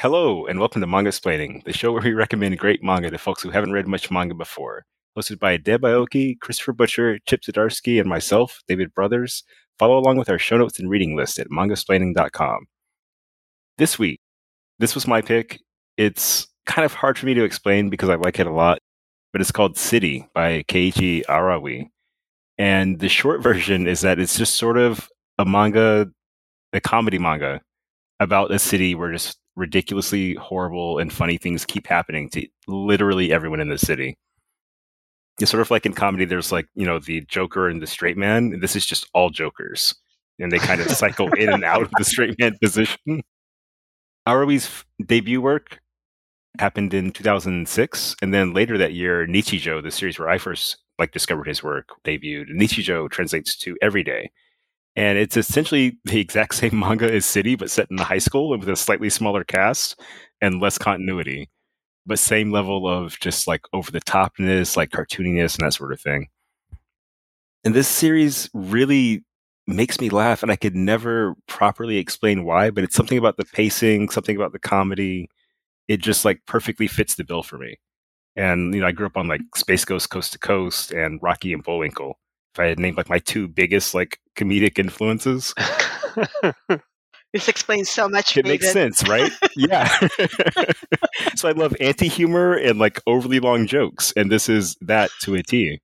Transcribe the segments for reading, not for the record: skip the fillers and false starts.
Hello, and welcome to Manga Splaining, the show where we recommend great manga to folks who haven't read much manga before. Hosted by Deb Aoki, Christopher Butcher, Chip Zdarsky, and myself, David Brothers. Follow along with our show notes and reading list at mangasplaining.com. This week, this was my pick. It's kind of hard for me to explain because I like it a lot, but it's called City by Keiichi Arawi. And the short version is that it's just sort of a comedy manga about a city where just ridiculously horrible and funny things keep happening to literally everyone in the city. It's sort of like in comedy, there's the Joker and the straight man. This is just all Jokers. And they kind of cycle in and out of the straight man position. Arawi's debut work happened in 2006. And then later that year, Nichijou, the series where I first discovered his work, debuted. Nichijou translates to Everyday. And it's essentially the exact same manga as City, but set in a high school and with a slightly smaller cast and less continuity. But same level of just over the topness, cartooniness and that sort of thing. And this series really makes me laugh, and I could never properly explain why, but it's something about the pacing, something about the comedy. It just perfectly fits the bill for me. And, I grew up on Space Ghost Coast to Coast and Rocky and Bullwinkle. If I had named my two biggest comedic influences. This explains so much. It makes sense, right? Yeah. So I love anti-humor and overly long jokes, and this is that to a T.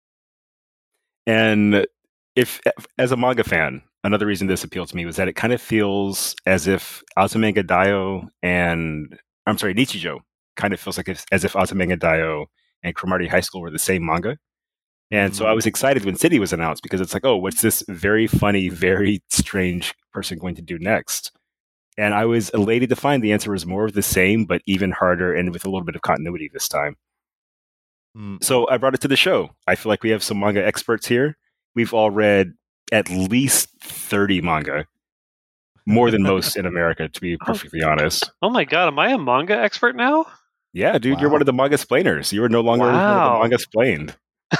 And if as a manga fan, another reason this appealed to me was that it kind of feels as if Azumanga Daioh Nichijou kind of feels as if Azumanga Daioh and Cromartie High School were the same manga. And so I was excited when City was announced because it's what's this very funny, very strange person going to do next? And I was elated to find the answer was more of the same, but even harder and with a little bit of continuity this time. So I brought it to the show. I feel like we have some manga experts here. We've all read at least 30 manga. More than most in America, to be perfectly honest. Oh my god, am I a manga expert now? Yeah, dude, You're one of the manga splainers. You are no longer one of the manga splained.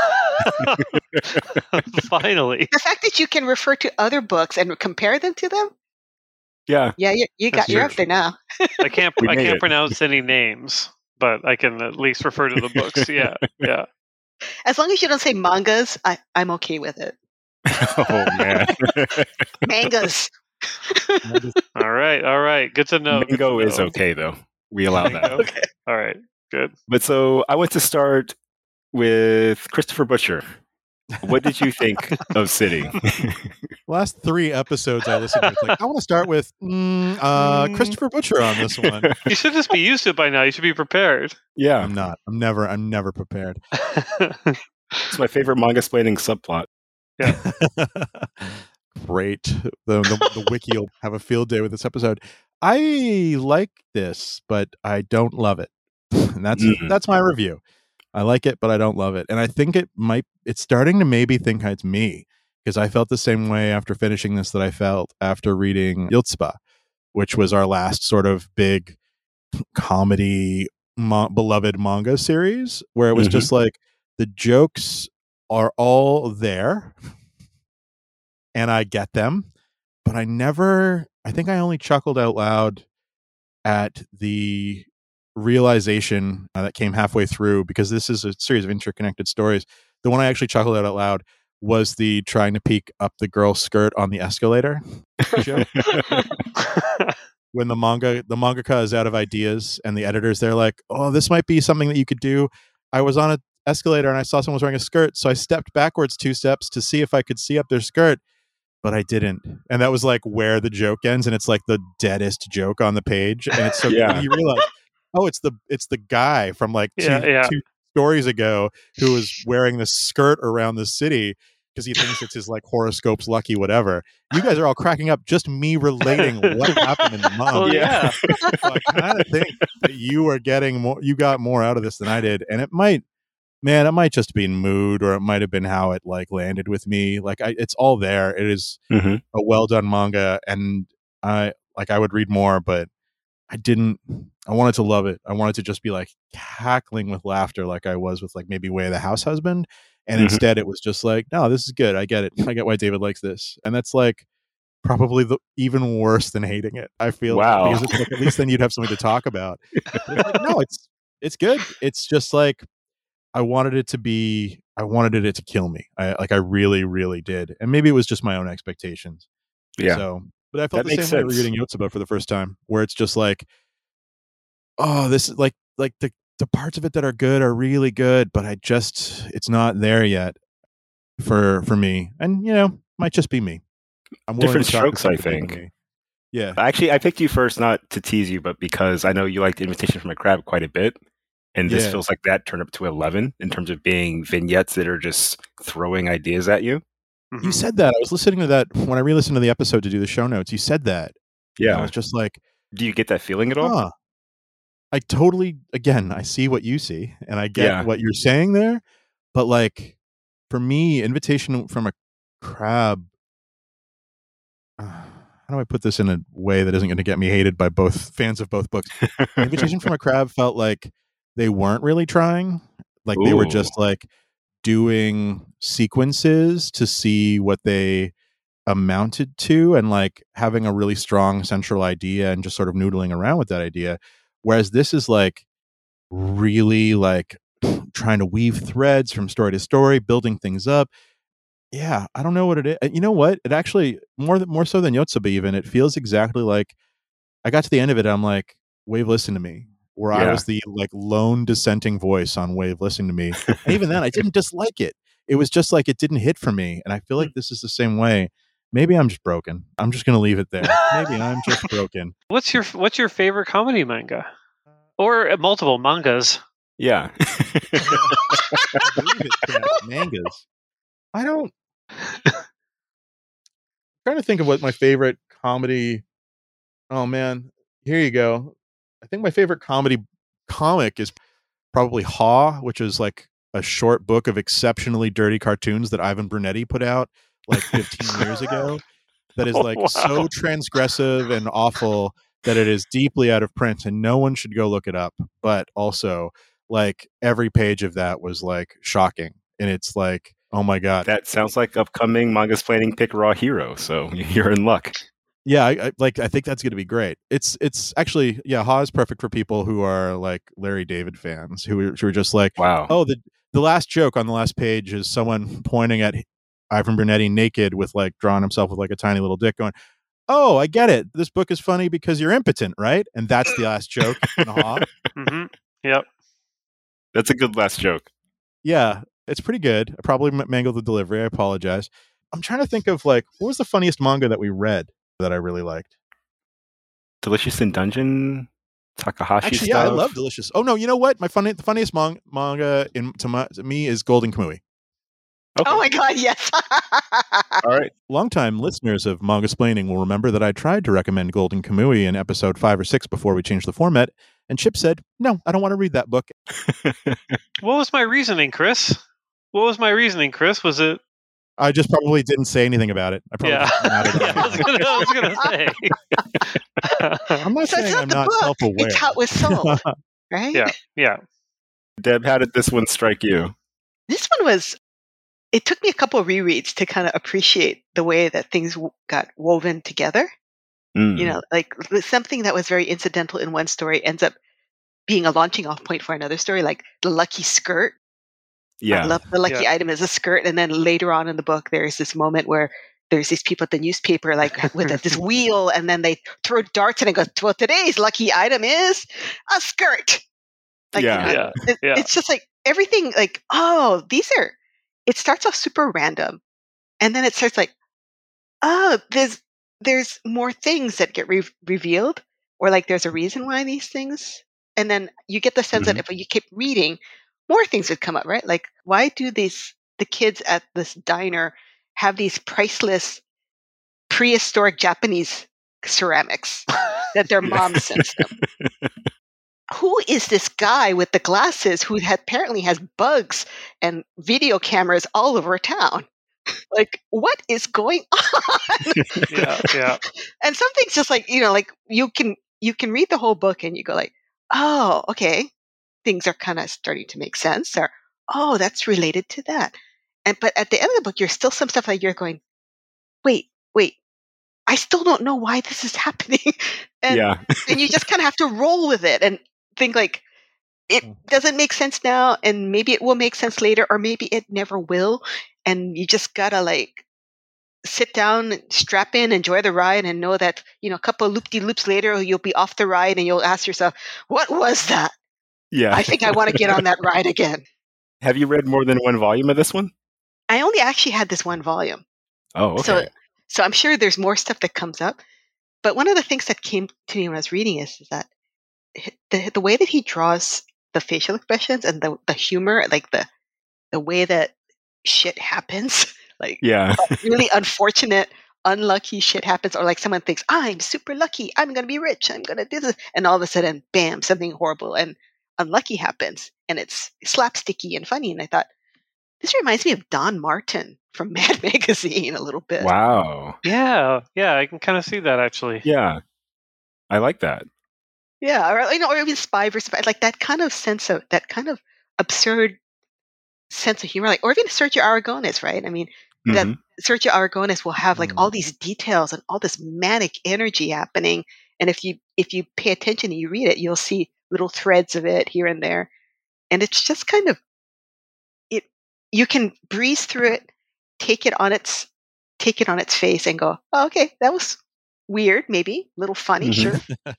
Finally. The fact that you can refer to other books and compare them to them? Yeah. Yeah, you're up there now. I can't pronounce any names, but I can at least refer to the books. Yeah. As long as you don't say mangas, I'm okay with it. Oh man. Mangas. All right. Good to know. Mango is okay though. We allow that. Okay. All right. Good. But so I want to start with Christopher Butcher. What did you think of City? Last 3 episodes I listened to, I want to start with Christopher Butcher on this one. You should just be used to it by now. You should be prepared. Yeah. I'm not. I'm never prepared. It's my favorite manga splaining subplot. Yeah. Great. The wiki will have a field day with this episode. I like this, but I don't love it. And that's my review. I like it, but I don't love it. And I think it's starting to maybe think it's me, because I felt the same way after finishing this that I felt after reading Yotsuba, which was our last sort of big comedy beloved manga series, where it was just the jokes are all there and I get them, but I think I only chuckled out loud at the realization that came halfway through, because this is a series of interconnected stories. The one I actually chuckled out loud was the trying to peek up the girl's skirt on the escalator joke. When the mangaka is out of ideas and the editors, they're like, oh, this might be something that you could do. I was on an escalator and I saw someone was wearing a skirt, so I stepped backwards 2 steps to see if I could see up their skirt, but I didn't. And that was where the joke ends, and it's the deadest joke on the page. And it's so you realize, oh, it's the guy from two stories ago who was wearing this skirt around the city because he thinks it's his horoscope's lucky whatever. You guys are all cracking up just me relating what happened in the month. Oh yeah. So I kind of think that you got more out of this than I did, and it might just be mood, or it might have been how it landed with me. It's all there. It is a well done manga, and I would read more, but I didn't. I wanted to love it. I wanted to just be cackling with laughter, like I was with maybe Way of the House Husband. And instead it was just no, this is good. I get it. I get why David likes this. And that's probably even worse than hating it. I feel because it's like, at least then you'd have something to talk about. But it's like, no, it's good. It's just like I wanted it to kill me. I really, really did. And maybe it was just my own expectations. Yeah. So, but I felt the same way reading Yotsuba for the first time, where it's just like, oh, this is like the parts of it that are good are really good, but it's not there yet for me. And might just be me. I'm different strokes, I think. Yeah. Actually, I picked you first not to tease you, but because I know you liked Invitation from a Crab quite a bit. And this feels like that turned up to 11 in terms of being vignettes that are just throwing ideas at you. Mm-hmm. You said that. I was listening to that when I re-listened to the episode to do the show notes. You said that. Yeah. I was just like, do you get that feeling at all? I totally, again, I see what you see and I get what you're saying there. But like, for me, Invitation from a Crab, how do I put this in a way that isn't going to get me hated by both fans of both books? Invitation from a Crab felt like they weren't really trying. Like they were just like doing sequences to see what they amounted to and like having a really strong central idea and just sort of noodling around with that idea. Whereas this is like really like trying to weave threads from story to story, building things up. Yeah, I don't know what it is. You know what? It actually more so than Yotsuba even. It feels exactly like I got to the end of it. I'm like, Wave, listen to me. Where I was the like lone dissenting voice on Wave, listen to me. And even then, I didn't dislike it. It was just like it didn't hit for me. And I feel like this is the same way. Maybe I'm just broken. I'm just going to leave it there. Maybe I'm just broken. What's your favorite comedy manga? Or multiple mangas? Yeah. I believe it, mangas. I don't. I'm trying to think of what my favorite comedy. Oh man, here you go. I think my favorite comedy comic is probably Haw, which is like a short book of exceptionally dirty cartoons that Ivan Brunetti put out like 15 years ago. That is like so transgressive and awful that it is deeply out of print and no one should go look it up. But also, like every page of that was like shocking, and it's like, oh my god, that sounds like upcoming Manga's Planning pick Raw Hero. So you're in luck. Yeah, I think that's going to be great. It's actually, Haw is perfect for people who are like Larry David fans who are just like, wow, oh, the last joke on the last page is someone pointing at Ivan Brunetti naked with like drawing himself with like a tiny little dick going, oh, I get it. This book is funny because you're impotent, right? And that's the last joke in Haw. Mm-hmm. Yep. That's a good last joke. Yeah, it's pretty good. I probably mangled the delivery. I apologize. I'm trying to think of like, what was the funniest manga that we read that I really liked? Delicious in Dungeon, Takahashi. Actually, stuff. I love Delicious. Oh no, you know what? The funniest manga to me is Golden Kamui. Okay. Oh my god, yes. All right. Longtime listeners of Manga-splaining will remember that I tried to recommend Golden Kamui in episode 5 or 6 before we changed the format, and Chip said, no, I don't want to read that book. What was my reasoning, Chris? Was it... I just probably didn't say anything about it. I probably I was going to say. I'm not saying I'm not self-aware. It's how it was sold, right? Yeah. Deb, how did this one strike you? This one was... It took me a couple of rereads to kind of appreciate the way that things got woven together. You know, like something that was very incidental in one story ends up being a launching off point for another story, like the lucky skirt. Yeah. The lucky item is a skirt. And then later on in the book, there's this moment where there's these people at the newspaper, like with this wheel, and then they throw darts and it goes, well, today's lucky item is a skirt. Like, it's just like everything like, oh, it starts off super random. And then it starts like, oh, there's more things that get revealed, or like there's a reason why these things. And then you get the sense that if you keep reading, more things would come up, right? Like, why do the kids at this diner have these priceless prehistoric Japanese ceramics that their mom sends them? Who is this guy with the glasses who apparently has bugs and video cameras all over town? Like, what is going on? Yeah. And something's just like, like you can read the whole book and you go like, oh, okay, things are kind of starting to make sense. Or, oh, that's related to that. But at the end of the book, you're still some stuff like you're going, wait, I still don't know why this is happening. And you just kind of have to roll with it and think like, it doesn't make sense now, and maybe it will make sense later, or maybe it never will. And you just gotta like sit down, strap in, enjoy the ride, and know that, a couple of loop-de-loops later, you'll be off the ride and you'll ask yourself, what was that? Yeah. I think I want to get on that ride again. Have you read more than one volume of this one? I only actually had this one volume. Oh, okay. So I'm sure there's more stuff that comes up. But one of the things that came to me when I was reading is that the way that he draws the facial expressions and the humor, like the way that shit happens, like really unfortunate, unlucky shit happens, or like someone thinks, I'm super lucky, I'm going to be rich, I'm going to do this, and all of a sudden, bam, something horrible and unlucky happens, and it's slapsticky and funny. And I thought, this reminds me of Don Martin from Mad Magazine a little bit. Wow. Yeah, I can kind of see that actually. Yeah, I like that. Yeah, or even Spy vs. Spy, like that kind of absurd sense of humor, like, or even Sergio Aragonés, right? I mean, that Sergio Aragonés will have like all these details and all this manic energy happening, and if you pay attention and you read it, you'll see little threads of it here and there, and it's just kind of it. You can breeze through it, take it on its face, and go, oh, okay, that was weird, maybe a little funny, sure.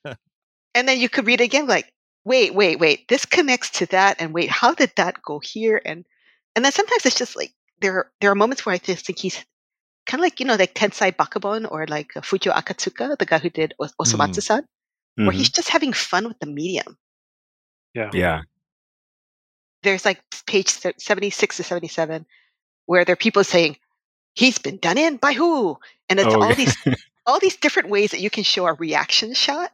And then you could read it again, like, wait, this connects to that, and wait, how did that go here? And then sometimes it's just like there are moments where I just think he's kind of like, like Tensai Bakabon or like Fujio Akatsuka, the guy who did Osomatsu-san, where he's just having fun with the medium. Yeah. There's like page 76 to 77 where there are people saying, he's been done in by who? And it's all these different ways that you can show a reaction shot.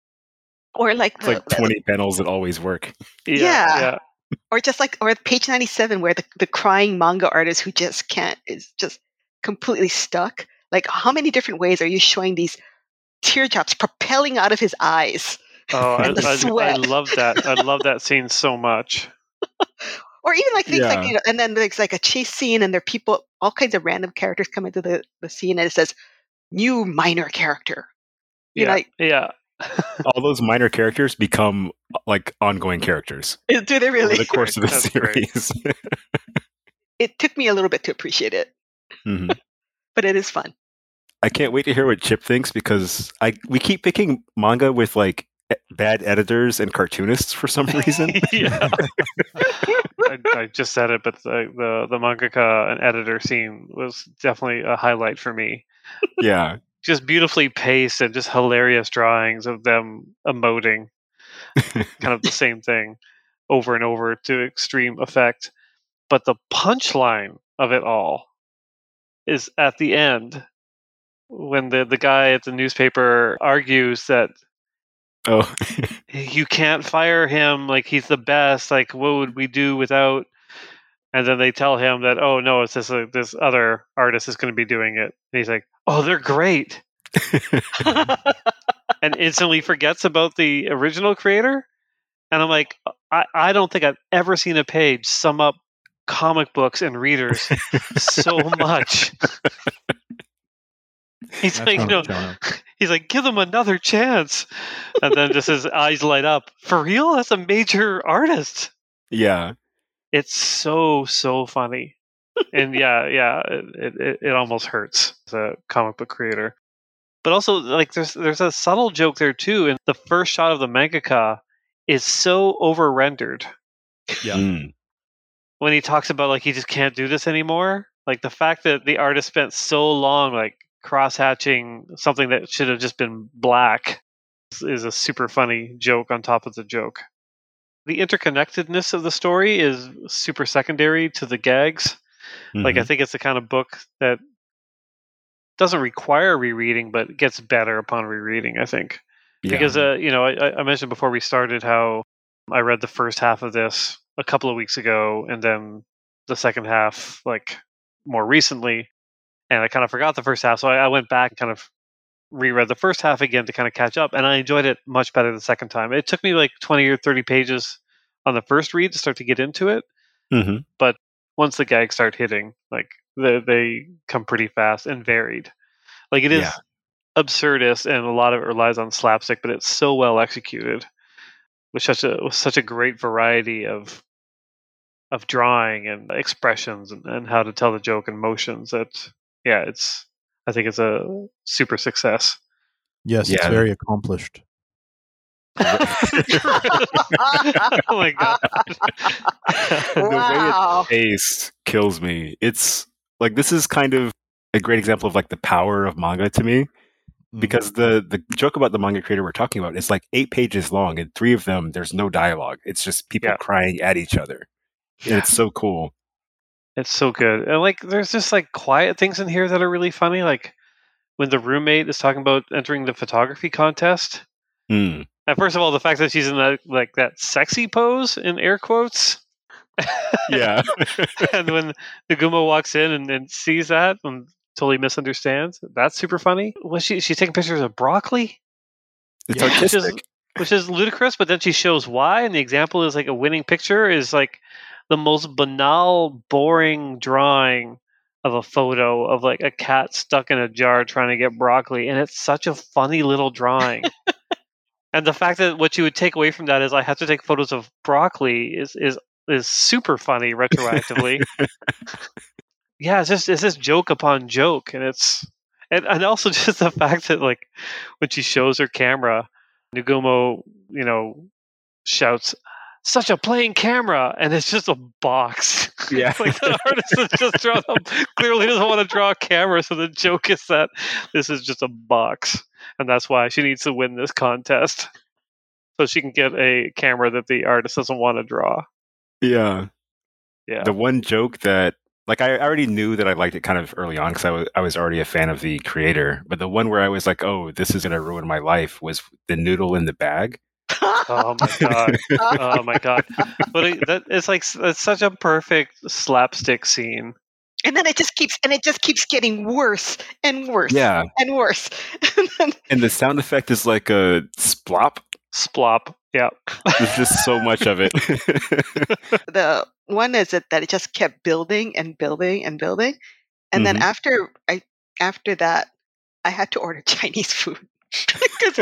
Or like it's like 20 panels that always work. Yeah. Or just like, or page 97 where the crying manga artist who just can't, is just completely stuck. Like, how many different ways are you showing these teardrops propelling out of his eyes? Oh, I love that. I love that scene so much. Or even like things like, and then there's like a chase scene, and there are people, all kinds of random characters come into the scene, and it says, new minor character. Yeah. All those minor characters become like ongoing characters. Do they really? Over the course of the series. It took me a little bit to appreciate it. But it is fun. I can't wait to hear what Chip thinks, because we keep picking manga with like bad editors and cartoonists for some reason. I just said it, but the mangaka and editor scene was definitely a highlight for me. Yeah. Just beautifully paced and just hilarious drawings of them emoting kind of the same thing over and over to extreme effect. But the punchline of it all is at the end when the guy at the newspaper argues that you can't fire him, like he's the best, like what would we do without, and then they tell him that, oh no, it's this other artist is going to be doing it, and he's like, oh, they're great. And instantly forgets about the original creator. And I'm like, I don't think I've ever seen a page sum up comic books and readers so much. He's he's like, give them another chance. And then just his eyes light up. For real? That's a major artist. Yeah. It's so funny. And it almost hurts as a comic book creator. But also, like, there's a subtle joke there too. And the first shot of the mangaka is so over-rendered. Yeah. When he talks about, like, he just can't do this anymore. Like, the fact that the artist spent so long, like, cross-hatching something that should have just been black is a super funny joke on top of the joke. The interconnectedness of the story is super secondary to the gags. Like, I think it's the kind of book that doesn't require rereading, but gets better upon rereading, I think. Because, I mentioned before we started how I read the first half of this a couple of weeks ago, and then the second half, like, more recently, and I kind of forgot the first half, so I went back and kind of reread the first half again to kind of catch up, and I enjoyed it much better the second time. It took me like 20 or 30 pages on the first read to start to get into it, but once the gags start hitting, like, they come pretty fast and varied. Like, it is absurdist, and a lot of it relies on slapstick, but it's so well executed with such a great variety of drawing and expressions and how to tell the joke and motions that I think it's a super success. Yes, it's very accomplished. Oh my god. The way it's paced kills me. It's like, this is kind of a great example of like the power of manga to me, because the joke about the manga creator we're talking about is like 8 pages long, and 3 of them there's no dialogue. It's just people crying at each other. And it's so cool. It's so good. And like there's just like quiet things in here that are really funny, like when the roommate is talking about entering the photography contest. And first of all, the fact that she's in that sexy pose in air quotes. Yeah. And when Nagumo walks in and sees that and totally misunderstands, that's super funny. Was she's taking pictures of broccoli? It's artistic. Which is ludicrous, but then she shows why, and the example is like a winning picture is like the most banal, boring drawing of a photo of like a cat stuck in a jar trying to get broccoli, and it's such a funny little drawing. And the fact that what you would take away from that is I have to take photos of broccoli is super funny retroactively. Yeah, it's just joke upon joke, and and also just the fact that like when she shows her camera, Nagumo, shouts, "Such a plain camera," and it's just a box. Yeah. Like the artist has just drawn clearly doesn't want to draw a camera, so the joke is that this is just a box, and that's why she needs to win this contest, so she can get a camera that the artist doesn't want to draw. Yeah. Yeah. The one joke that, like, I already knew that I liked it kind of early on because I was already a fan of the creator, but the one where I was like, oh, this is going to ruin my life was the noodle in the bag. Oh my god! Oh my god! But it's such a perfect slapstick scene. And then it just keeps getting worse and worse. Yeah. And worse. And the sound effect is like a splop. Splop. Yeah. There's just so much of it. The one is that it just kept building and building and building. And then after that, I had to order Chinese food. Because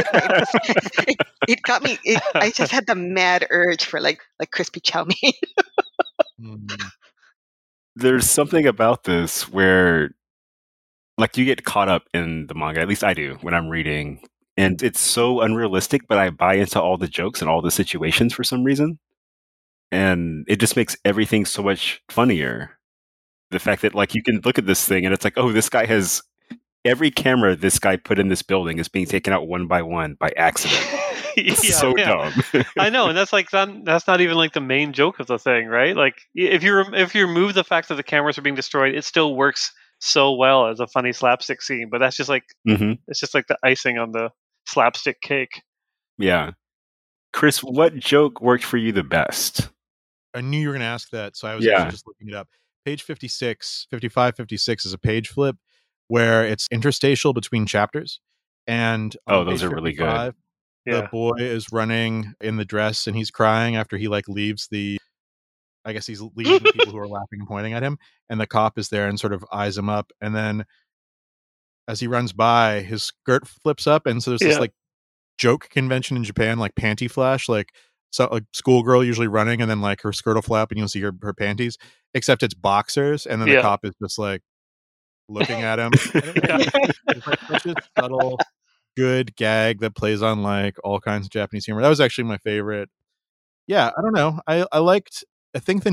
it got me. I just had the mad urge for like crispy chow mein. There's something about this where, like, you get caught up in the manga. At least I do when I'm reading, and it's so unrealistic. But I buy into all the jokes and all the situations for some reason, and it just makes everything so much funnier. The fact that, like, you can look at this thing and it's like, oh, this guy has. Every camera this guy put in this building is being taken out one by one by accident. It's so dumb. I know, and that's not even like the main joke of the thing, right? Like if you remove the fact that the cameras are being destroyed, it still works so well as a funny slapstick scene. But that's just like it's just like the icing on the slapstick cake. Yeah, Chris, what joke worked for you the best? I knew you were going to ask that, so I was actually just looking it up. Page 55, 56 is a page flip where it's interstitial between chapters, and those are really good. The boy is running in the dress and he's crying after he like leaves the people who are laughing and pointing at him, and the cop is there and sort of eyes him up, and then as he runs by, his skirt flips up, and so there's this like joke convention in Japan, like panty flash, like so a schoolgirl usually running and then like her skirt will flap and you'll see her panties, except it's boxers, and then the cop is just like looking at him. It's like such a subtle, good gag that plays on like all kinds of Japanese humor. That was actually my favorite. Yeah, I don't know. I think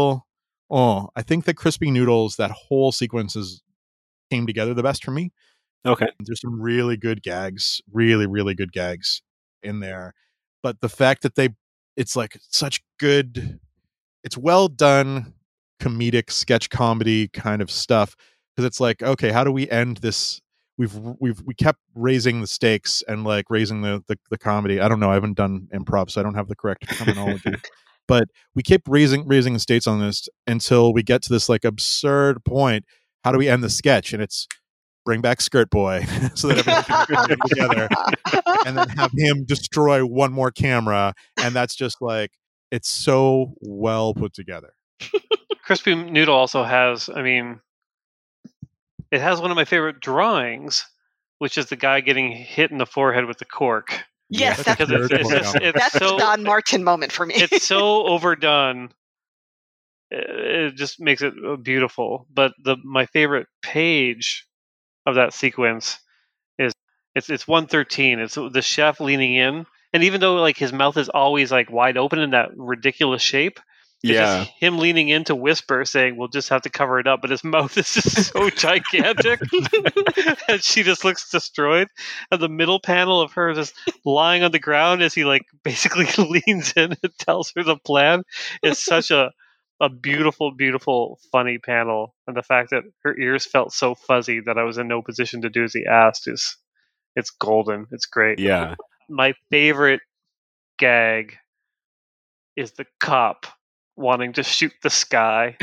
the crispy noodles, that whole sequences came together the best for me. Okay. There's some really good gags, really, really good gags in there. But the fact that it's like such good, it's well done comedic sketch comedy kind of stuff. Because it's like, okay, how do we end this? We kept raising the stakes and like raising the comedy. I don't know. I haven't done improv, so I don't have the correct terminology. But we keep raising the stakes on this until we get to this like absurd point. How do we end the sketch? And it's bring back Skirt Boy so that everyone can come together, and then have him destroy one more camera. And that's just like, it's so well put together. Crispy Noodle also has, it has one of my favorite drawings, which is the guy getting hit in the forehead with the cork. Yes, That's that's, Because it's that's so the Don Martin moment for me. it's so overdone. It just makes it beautiful. But my favorite page of that sequence is it's 113. It's the chef leaning in, and even though like his mouth is always like wide open in that ridiculous shape, it's just him leaning in to whisper, saying, "We'll just have to cover it up." But his mouth is just so gigantic, and she just looks destroyed. And the middle panel of her just lying on the ground as he like basically leans in and tells her the plan is such a beautiful, beautiful, funny panel. And the fact that her ears felt so fuzzy that I was in no position to do as he asked it's golden. It's great. Yeah. My favorite gag is the cop wanting to shoot the sky.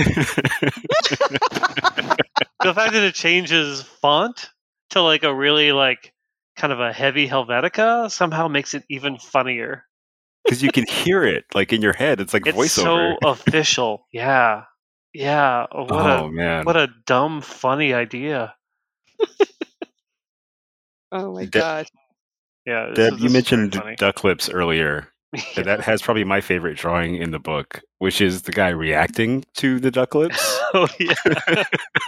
The fact that it changes font to like a really like kind of a heavy Helvetica somehow makes it even funnier. Because you can hear it like in your head. It's like It's voiceover. so official. Yeah. Yeah. Man. What a dumb, funny idea. Oh my god. Yeah. Deb, you mentioned funny. duck lips earlier. Yeah. That has probably my favorite drawing in the book, which is the guy reacting to the duck lips. Oh, yeah.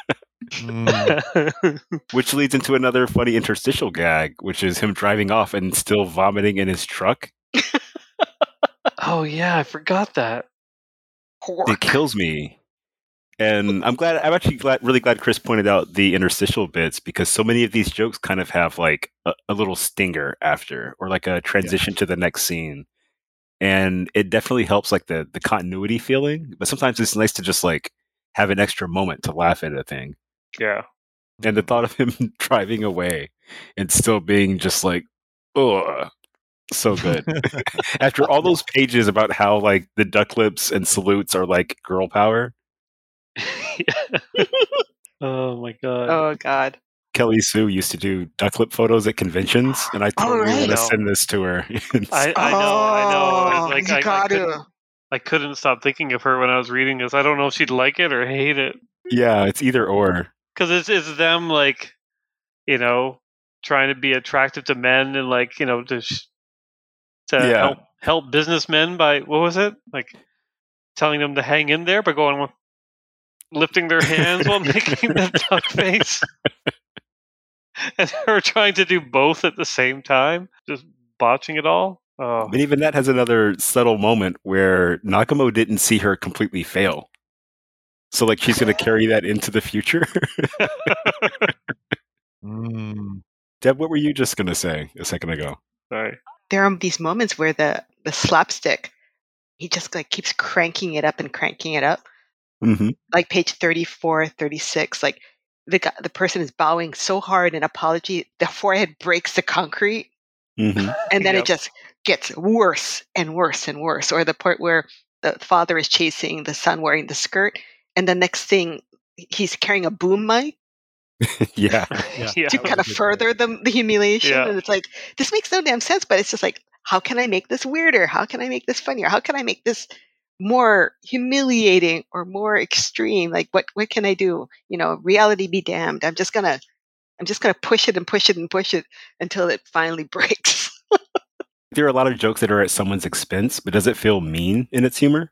Which leads into another funny interstitial gag, which is him driving off and still vomiting in his truck. Oh, yeah. I forgot that. It kills me. And I'm actually really glad Chris pointed out the interstitial bits, because so many of these jokes kind of have like a little stinger after, or like a transition to the next scene. And it definitely helps like the continuity feeling, but sometimes it's nice to just like have an extra moment to laugh at a thing. Yeah. And the thought of him driving away and still being just like, ugh, so good. After all those pages about how like the duck lips and salutes are like girl power. Oh my god. Oh god. Kelly Sue used to do duck lip photos at conventions, and I totally want to No. send this to her. I know. Like, you I couldn't stop thinking of her when I was reading this. I don't know if she'd like it or hate it. Yeah, it's either or. Because it's them, like, you know, trying to be attractive to men and, like, you know, to help businessmen by, what was it? Like, telling them to hang in there by going with lifting their hands while making the duck face. And her trying to do both at the same time, just botching it all. Oh. But even that has another subtle moment where Nagumo didn't see her completely fail. So, like, she's going to carry that into the future. Deb, what were you just going to say a second ago? Sorry. There are these moments where the slapstick, he just like keeps cranking it up and cranking it up. Mm-hmm. Like page 34, 36, like the person is bowing so hard in apology, the forehead breaks the concrete. Mm-hmm. And then it just gets worse and worse and worse. Or the part where the father is chasing the son wearing the skirt, and the next thing he's carrying a boom mic. Yeah. To kind of further the humiliation. Yeah. And it's like, this makes no damn sense, but it's just like, how can I make this weirder? How can I make this funnier? How can I make this more humiliating or more extreme? Like, what can I do? You know, reality be damned. I'm just gonna push it and push it and push it until it finally breaks. There are a lot of jokes that are at someone's expense, but does it feel mean in its humor?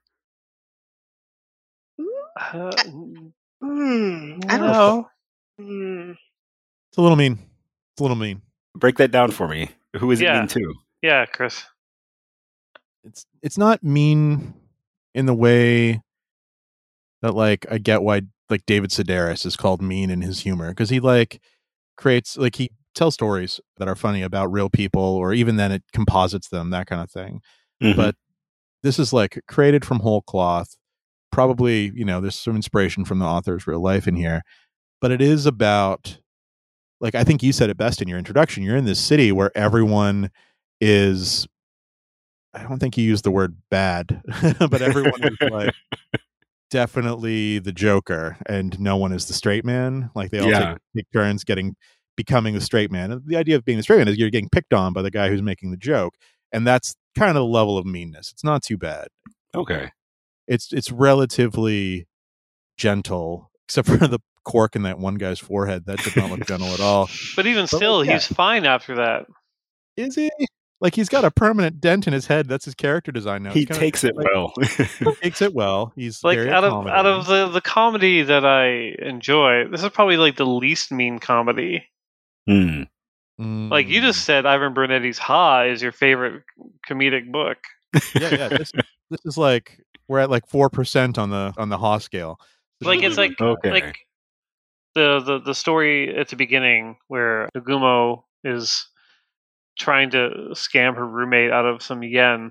I don't know. It's a little mean. Break that down for me. Who is it mean to? Yeah, Chris. It's not mean in the way that, like, I get why, like, David Sedaris is called mean in his humor, because he like creates, like, he tells stories that are funny about real people, or even then it composites them, that kind of thing. Mm-hmm. But this is like created from whole cloth. Probably, you know, there's some inspiration from the author's real life in here, but it is about, like, I think you said it best in your introduction. You're in this city where everyone is, I don't think you used the word bad, but everyone is like definitely the Joker, and no one is the straight man. Like, they all take turns becoming the straight man. And the idea of being the straight man is you're getting picked on by the guy who's making the joke, and that's kind of the level of meanness. It's not too bad. Okay. It's relatively gentle, except for the cork in that one guy's forehead. That did not look gentle at all. But even still, he's fine after that. Is he? Like, he's got a permanent dent in his head. That's his character design now. He takes it well. He takes it well. He's like very out of the comedy that I enjoy, this is probably like the least mean comedy. Like you just said, Ivan Burnetti's Ha is your favorite comedic book. Yeah. This is like we're at like 4% on the Ha scale. Like it's like like the story at the beginning where Nagumo is trying to scam her roommate out of some yen.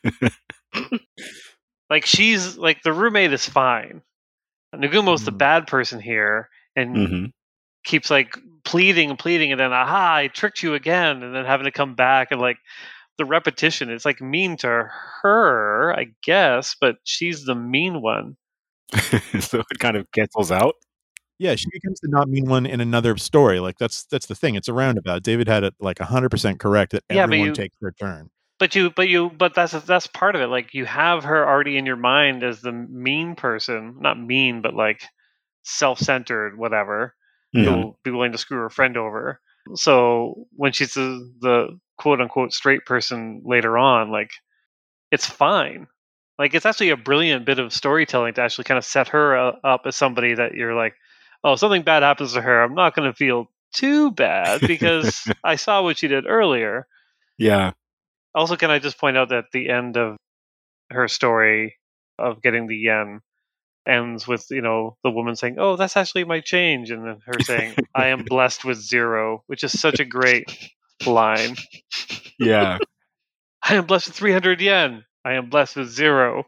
Like she's like the roommate is fine. Nagumo's the bad person here and keeps like pleading, and then I tricked you again, and then having to come back and like the repetition. It's like mean to her, I guess, but she's the mean one. So it kind of cancels out. Yeah, she becomes the not mean one in another story. Like that's the thing. It's a roundabout. David had it like 100% correct that everyone takes their turn. But that's part of it. Like you have her already in your mind as the mean person, not mean, but like self-centered, whatever. Who'll be willing to screw her friend over. So when she's the quote unquote straight person later on, like it's fine. Like it's actually a brilliant bit of storytelling to actually kind of set her up as somebody that you're like, oh, something bad happens to her, I'm not going to feel too bad because I saw what she did earlier. Yeah. Also, can I just point out that the end of her story of getting the yen ends with, the woman saying, oh, that's actually my change. And then her saying, I am blessed with 0, which is such a great line. Yeah. I am blessed with 300 yen. I am blessed with 0.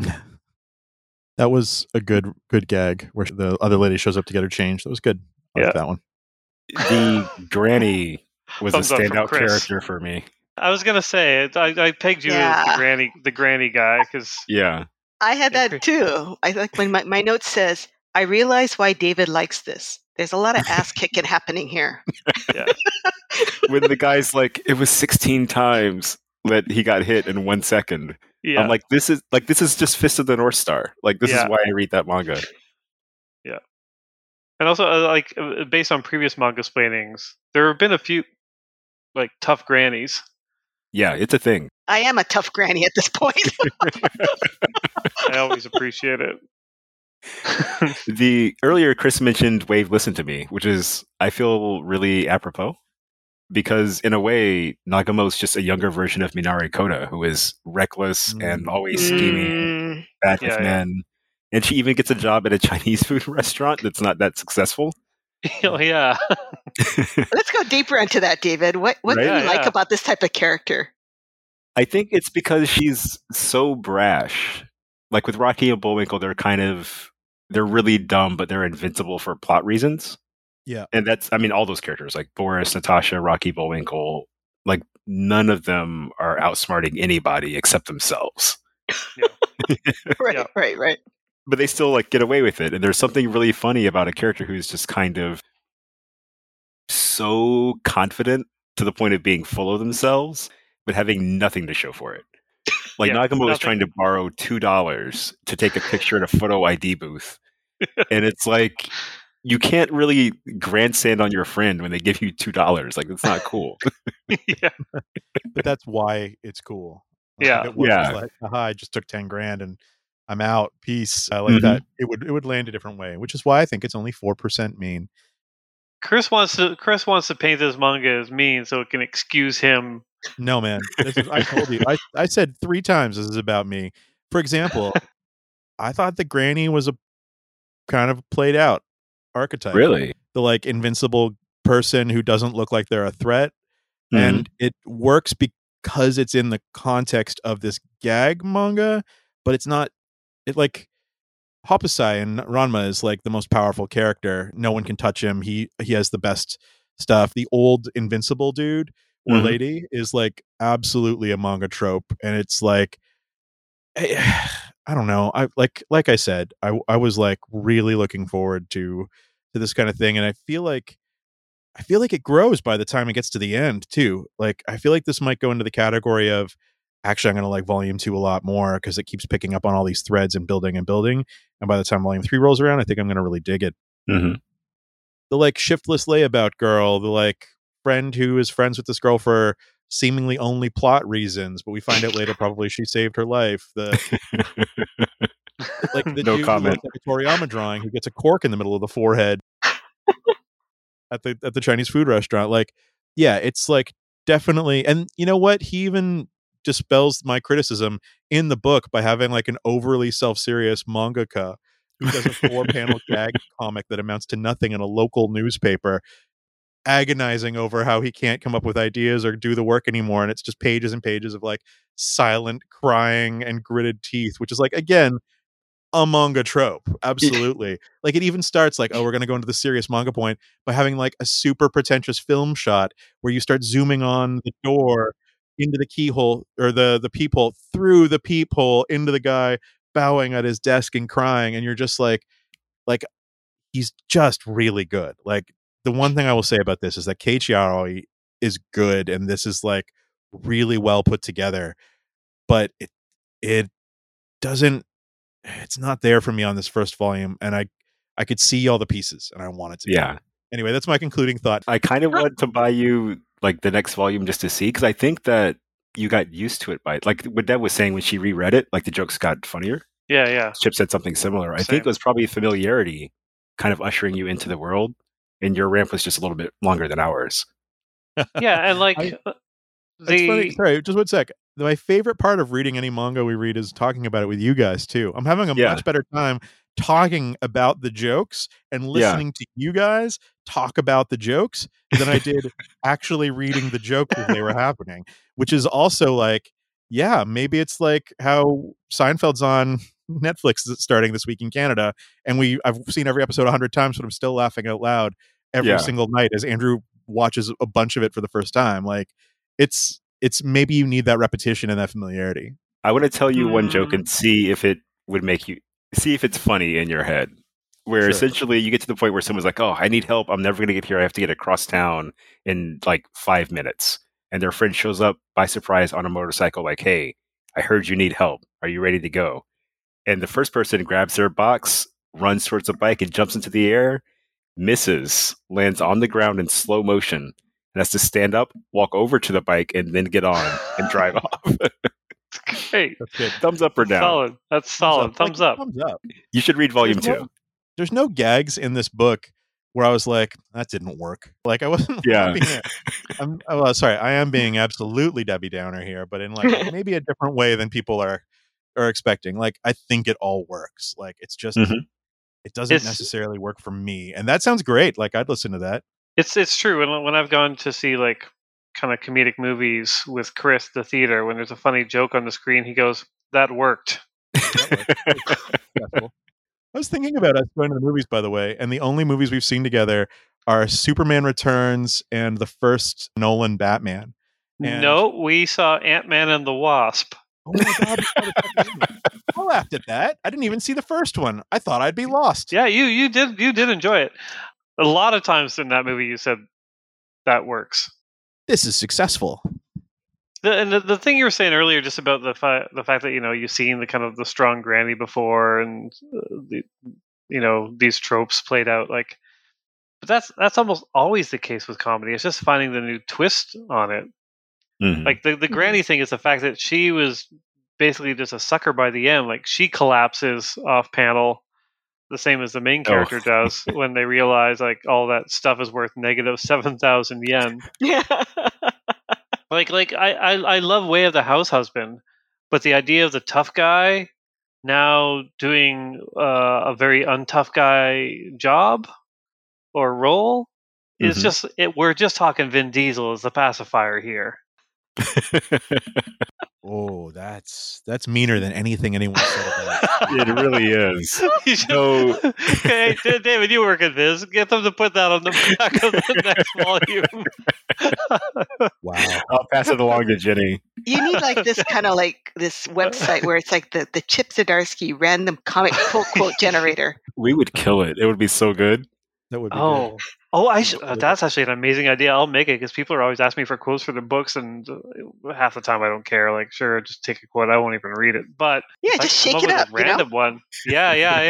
That was a good gag where the other lady shows up to get her change. That was good. I like that one. The granny was Thumbs a up from standout Chris. character for me. I was going to say, I pegged you as the granny guy because I had that too. I like when my note says, I realize why David likes this. There's a lot of ass kicking happening here. Yeah. When the guy's like, it was 16 times that he got hit in 1 second. Yeah. I'm like, this is just Fist of the North Star. Like, this is why I read that manga. Yeah. And also, based on previous manga explainings, there have been a few, like, tough grannies. Yeah, it's a thing. I am a tough granny at this point. I always appreciate it. The earlier Chris mentioned Wave Listen to Me, which is, I feel, really apropos. Because in a way, Nagumo's just a younger version of Minare Koda, who is reckless and always scheming, bad with men. And she even gets a job at a Chinese food restaurant that's not that successful. Oh, yeah. Let's go deeper into that, David. What do you like about this type of character? I think it's because she's so brash. Like with Rocky and Bullwinkle, they're really dumb, but they're invincible for plot reasons. Yeah. And that's, all those characters like Boris, Natasha, Rocky, Bullwinkle, like none of them are outsmarting anybody except themselves. Yeah. Right. But they still like get away with it. And there's something really funny about a character who's just kind of so confident to the point of being full of themselves, but having nothing to show for it. Like Nagumo is trying to borrow $2 to take a picture at a photo ID booth. And it's like, you can't really grandstand on your friend when they give you $2. Like, it's not cool. Yeah. But that's why it's cool. Yeah. Like, I just took 10 grand and I'm out. Peace. I like that. It would land a different way, which is why I think it's only 4% mean. Chris wants to paint this manga as mean so it can excuse him. No, man. I told you. I said 3 times this is about me. For example, I thought the granny was a kind of played out archetype. Really? The like invincible person who doesn't look like they're a threat. And it works because it's in the context of this gag manga, but it's not like Hokusai in Ranma is like the most powerful character. No one can touch him. He has the best stuff. The old invincible dude or lady is like absolutely a manga trope. And it's like, I don't know. I like I said, I was like really looking forward to this kind of thing. And I feel like it grows by the time it gets to the end too. Like, I feel like this might go into the category of actually, I'm going to like volume 2 a lot more because it keeps picking up on all these threads and building. And by the time volume 3 rolls around, I think I'm going to really dig it. like shiftless layabout girl, the like friend who is friends with this girl for seemingly only plot reasons, but we find out later probably she saved her life. The like the No dude comment. who looks like a Toriyama drawing who gets a cork in the middle of the forehead at the Chinese food restaurant. Like, yeah, it's like definitely. And you know what? He even dispels my criticism in the book by having like an overly self-serious mangaka who does a 4-panel gag comic that amounts to nothing in a local newspaper, agonizing over how he can't come up with ideas or do the work anymore. And it's just pages and pages of like silent crying and gritted teeth, which is like, again, a manga trope. Absolutely. Like it even starts like, oh, we're going to go into the serious manga point by having like a super pretentious film shot where you start zooming on the door into the keyhole or the peephole, through the peephole into the guy bowing at his desk and crying. And you're just like he's just really good. Like the one thing I will say about this is that Keiichi Aoi is good, and this is like really well put together, but it doesn't, it's not there for me on this first volume, and I could see all the pieces and I want it to be. Yeah. Anyway, that's my concluding thought. I kind of want to buy you like the next volume just to see, because I think that you got used to it by like what Deb was saying when she reread it, like the jokes got funnier. Yeah. Chip said something similar. I Same. think it was probably familiarity kind of ushering you into the world, and your ramp was just a little bit longer than ours. Yeah, and like That's funny. Sorry, just one sec. My favorite part of reading any manga we read is talking about it with you guys too. I'm having a much better time talking about the jokes and listening to you guys talk about the jokes than I did actually reading the jokes as they were happening, which is also like, yeah, maybe it's like how Seinfeld's on Netflix starting this week in Canada, and I've seen every episode 100 times, but I'm still laughing out loud every single night as Andrew watches a bunch of it for the first time. Like it's maybe you need that repetition and that familiarity. I want to tell you one joke and see if it would make you see if it's funny in your head. Where essentially you get to the point where someone's like, "Oh, I need help. I'm never going to get here. I have to get across town in like 5 minutes." And their friend shows up by surprise on a motorcycle, like, "Hey, I heard you need help. Are you ready to go?" And the first person grabs their box, runs towards the bike, and jumps into the air, misses, lands on the ground in slow motion, and has to stand up, walk over to the bike, and then get on and drive off. Hey, that's good. Thumbs up or down? Solid. That's solid. Thumbs up. Thumbs up. You should read volume 2. There's no gags in this book where I was like, that didn't work. Like I wasn't. Yeah. I am being absolutely Debbie Downer here, but in like maybe a different way than people are expecting. Like I think it all works. Like it's just it doesn't necessarily work for me, and that sounds great. Like I'd listen to that. It's true. And when I've gone to see like kind of comedic movies with Chris, the theater, when there's a funny joke on the screen, he goes, "That worked." I was thinking about us going to the movies, by the way, and the only movies we've seen together are Superman Returns and the first Nolan Batman. And no, we saw Ant-Man and the Wasp. Oh my God! I laughed at that. I didn't even see the first one. I thought I'd be lost. Yeah, you did enjoy it. A lot of times in that movie, you said that works. This is successful. The thing you were saying earlier, just about the fact that you've seen the kind of the strong granny before, and these tropes played out, like, but that's almost always the case with comedy. It's just finding the new twist on it. Mm-hmm. Like the granny thing is the fact that she was basically just a sucker by the end. Like she collapses off panel, the same as the main character does when they realize like all that stuff is worth negative 7,000 yen. Yeah. Like I love Way of the House Husband, but the idea of the tough guy now doing a very untough guy job or role is just it. We're just talking Vin Diesel as the pacifier here. Oh, that's meaner than anything anyone said about it. It really is. Okay, David, you work at Viz. Get them to put that on the back of the next volume. Wow. I'll pass it along to Jenny. You need like this kind of like this website where it's like the Chip Zdarsky random comic quote generator. We would kill it. It would be so good. That would be good. That's actually an amazing idea. I'll make it because people are always asking me for quotes for their books, and half the time I don't care. Like, sure, just take a quote. I won't even read it. But yeah, just shake it up. A random one. Yeah.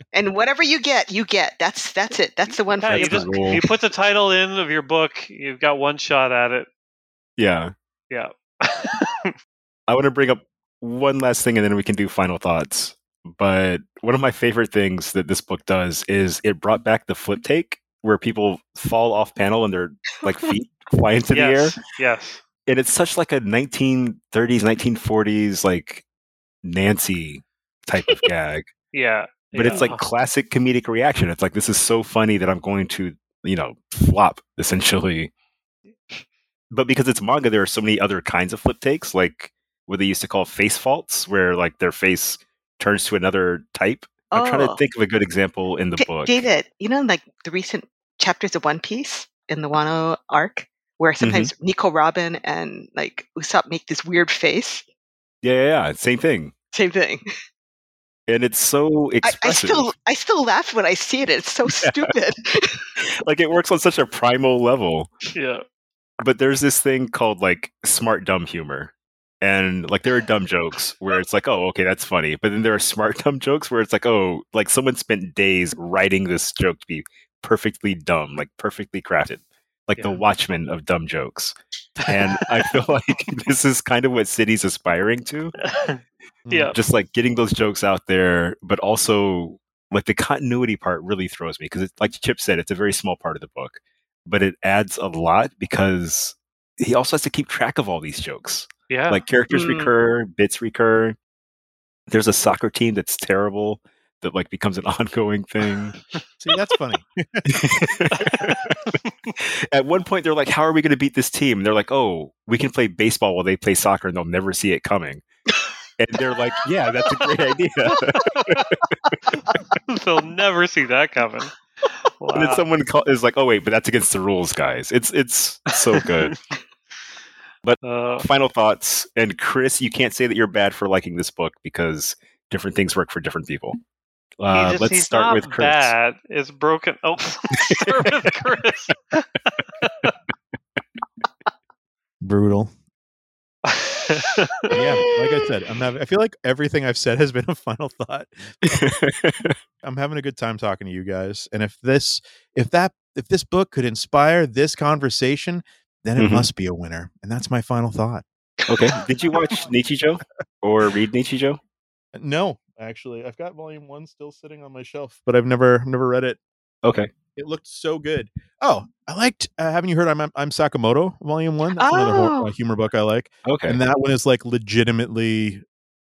And whatever you get, you get. That's it. That's the one. Yeah, for you the just book. you put the title in of your book. You've got one shot at it. Yeah. Yeah. I want to bring up one last thing and then we can do final thoughts. But one of my favorite things that this book does is it brought back the flip take where people fall off panel and their like feet fly into the air. Yes. And it's such like a 1930s, 1940s like Nancy type of gag. Yeah. But it's like classic comedic reaction. It's like, this is so funny that I'm going to, flop essentially. But because it's manga, there are so many other kinds of flip takes, like what they used to call face faults, where like their face turns to another type. I'm trying to think of a good example in the book. David, like the recent chapters of One Piece in the Wano arc, where sometimes Nico Robin and like Usopp make this weird face. Yeah. Same thing. Same thing. And it's so expressive. I still laugh when I see it. It's so stupid. Like it works on such a primal level. Yeah. But there's this thing called like smart dumb humor. And like there are dumb jokes where it's like, oh, okay, that's funny. But then there are smart dumb jokes where it's like, oh, like someone spent days writing this joke to be perfectly dumb, like perfectly crafted. Like the Watchmen of dumb jokes. And I feel like this is kind of what City's aspiring to. Yeah. Just like getting those jokes out there, but also like the continuity part really throws me because, like Chip said, it's a very small part of the book, but it adds a lot because he also has to keep track of all these jokes. Yeah. Like characters recur, bits recur. There's a soccer team that's terrible that like becomes an ongoing thing. See, that's funny. At one point, they're like, how are we going to beat this team? And they're like, oh, we can play baseball while they play soccer and they'll never see it coming. And they're like, yeah, that's a great idea. They'll never see that coming. Wow. And then someone is like, oh, wait, but that's against the rules, guys. It's so good. But final thoughts. And Chris, you can't say that you're bad for liking this book because different things work for different people. Let's start with Chris. Bad. It's broken. Oh, start with Chris. Brutal. Yeah, like I said, I feel like everything I've said has been a final thought. I'm having a good time talking to you guys, and if this book could inspire this conversation, then it must be a winner, and that's my final thought. Okay. Did you watch Nichijou or read Nichijou? No, actually, I've got volume 1 still sitting on my shelf, but I've never read it. Okay. It looked so good. Oh, I liked. Haven't you heard? I'm Sakamoto, volume 1. That's another humor book I like. Okay. And that one is like legitimately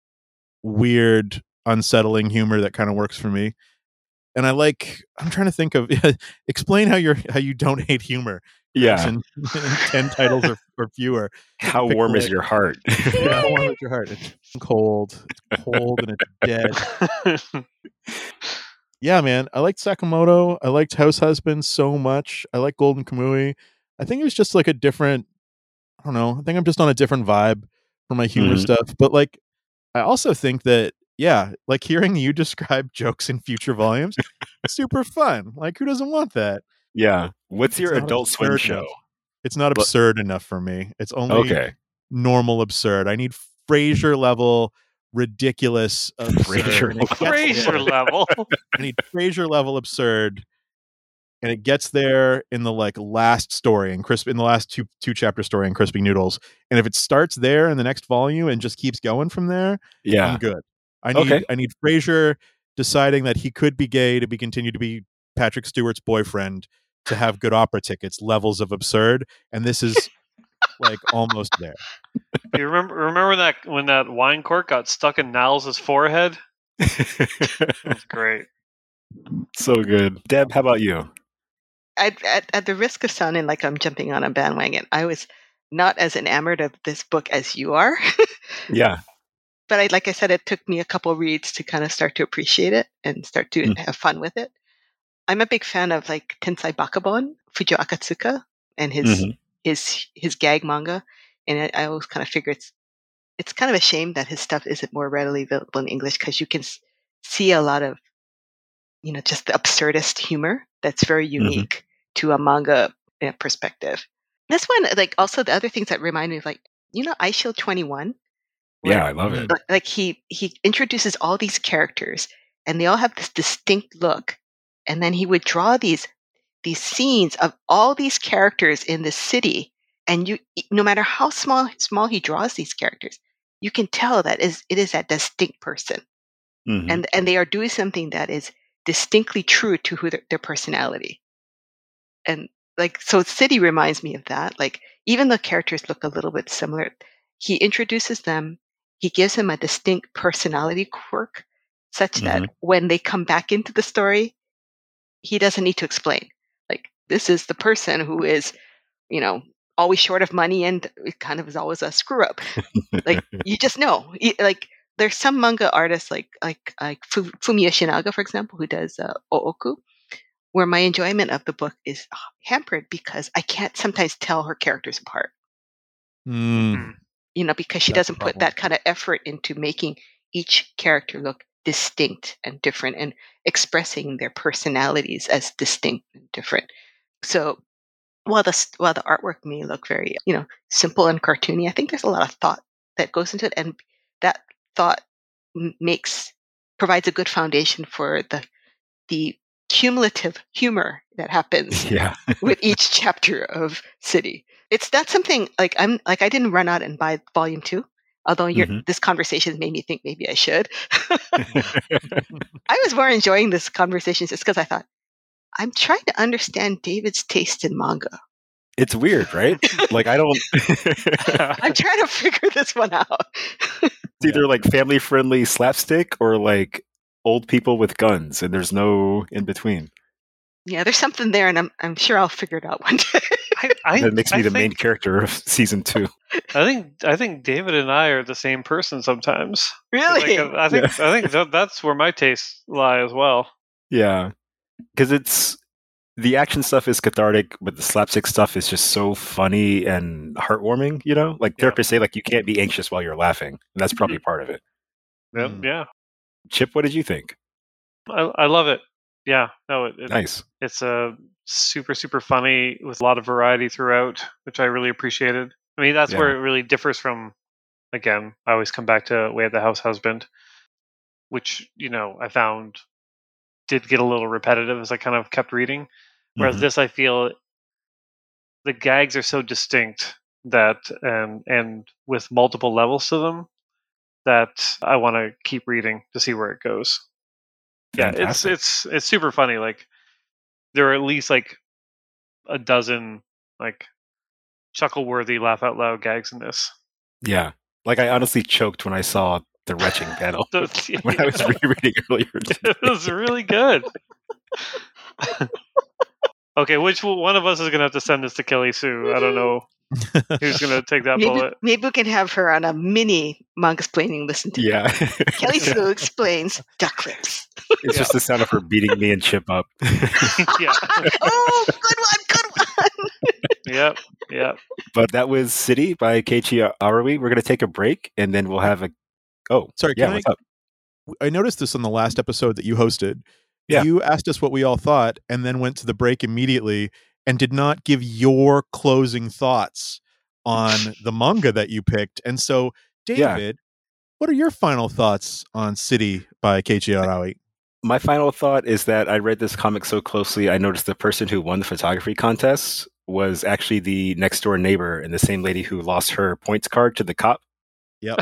weird, unsettling humor that kind of works for me. And I'm trying to think of explain how you don't hate humor. Yeah. In 10 titles or fewer. How warm is your heart? Yeah, how warm is your heart? It's cold. It's cold and it's dead. Yeah, man. I liked Sakamoto. I liked House Husband so much. I like Golden Kamui. I think it was just like a different, I don't know. I think I'm just on a different vibe for my humor stuff. But like, I also think that, yeah, like hearing you describe jokes in future volumes, super fun. Like, who doesn't want that? Yeah. What's your Adult Swim show? It's not absurd enough for me. It's only normal absurd. I need Frasier level ridiculous absurd. Frasier level. I need Frasier level absurd, and it gets there in the like last story in the last two chapter story in Crispy Noodles. And if it starts there in the next volume and just keeps going from there, I'm good. I need Frasier deciding that he could be gay to continue to be Patrick Stewart's boyfriend to have good opera tickets. Levels of absurd, and this is like almost there. You remember when that wine cork got stuck in Niles' forehead? That's great. So good. Deb, how about you? At the risk of sounding like I'm jumping on a bandwagon, I was not as enamored of this book as you are. Yeah. But like I said, it took me a couple reads to kind of start to appreciate it and start to have fun with it. I'm a big fan of like Tensai Bakabon, Fujio Akatsuka, and his gag manga. And I always kind of figure it's kind of a shame that his stuff isn't more readily available in English because you can see a lot of, just the absurdist humor that's very unique to a manga perspective. This one, like also the other things that remind me of like, Ice Shield 21. Yeah, I love it. Like he introduces all these characters and they all have this distinct look. And then he would draw these scenes of all these characters in the city, and no matter how small he draws these characters, you can tell that it is that distinct person, and they are doing something that is distinctly true to their personality. And like, so City reminds me of that. Like, even the characters look a little bit similar, he introduces them, he gives them a distinct personality quirk such that when they come back into the story, he doesn't need to explain. Like, this is the person who is, always short of money and it kind of is always a screw up. Like, you just know. Like, there's some manga artists like Fumio Shinaga, for example, who does Ooku, where my enjoyment of the book is hampered because I can't sometimes tell her characters apart. Because she doesn't put that kind of effort into making each character look distinct and different and expressing their personalities as distinct and different. So while the artwork may look very, simple and cartoony, I think there's a lot of thought that goes into it, and that thought provides a good foundation for the cumulative humor that happens with each chapter of City. It's not something like I didn't run out and buy volume 2, although this conversation made me think maybe I should. I was more enjoying this conversation just because I thought, I'm trying to understand David's taste in manga. It's weird, right? Like, I don't... I'm trying to figure this one out. It's either like family-friendly slapstick or like old people with guns, and there's no in between. Yeah, there's something there, and I'm sure I'll figure it out one day. That makes me the main character of season 2. I think David and I are the same person sometimes. Really? I think that's where my tastes lie as well. Yeah, because the action stuff is cathartic, but the slapstick stuff is just so funny and heartwarming. Like therapists say, like, you can't be anxious while you're laughing, and that's probably part of it. Yeah. Chip, what did you think? I love it. Yeah, no, nice. It's a super, super funny with a lot of variety throughout, which I really appreciated. I mean, that's where it really differs from, again, I always come back to Way of the House Husband, which, I found did get a little repetitive as I kind of kept reading. Whereas this, I feel the gags are so distinct that, and with multiple levels to them, that I want to keep reading to see where it goes. Fantastic. Yeah, it's super funny. Like, there are at least like a dozen like chuckle-worthy, laugh out loud gags in this. Yeah, like I honestly choked when I saw the retching panel when I was rereading earlier today. It was really good. Okay, which one of us is going to have to send this to Kelly Sue? I don't know who's going to take that bullet. Maybe we can have her on a mini manga explaining listen to. Yeah. Kelly Sue explains Duck Lips. It's just the sound of her beating me and Chip up. Yeah. Oh, good one. Yep. But that was City by Keiichi Arui. We're going to take a break, and then we'll have a... Oh, sorry. Yeah, what's up? I noticed this on the last episode that you hosted. Yeah. You asked us what we all thought and then went to the break immediately and did not give your closing thoughts on the manga that you picked. And so, David, what are your final thoughts on City by Keiichi Arui? My final thought is that I read this comic so closely, I noticed the person who won the photography contest was actually the next door neighbor and the same lady who lost her points card to the cop. Yep.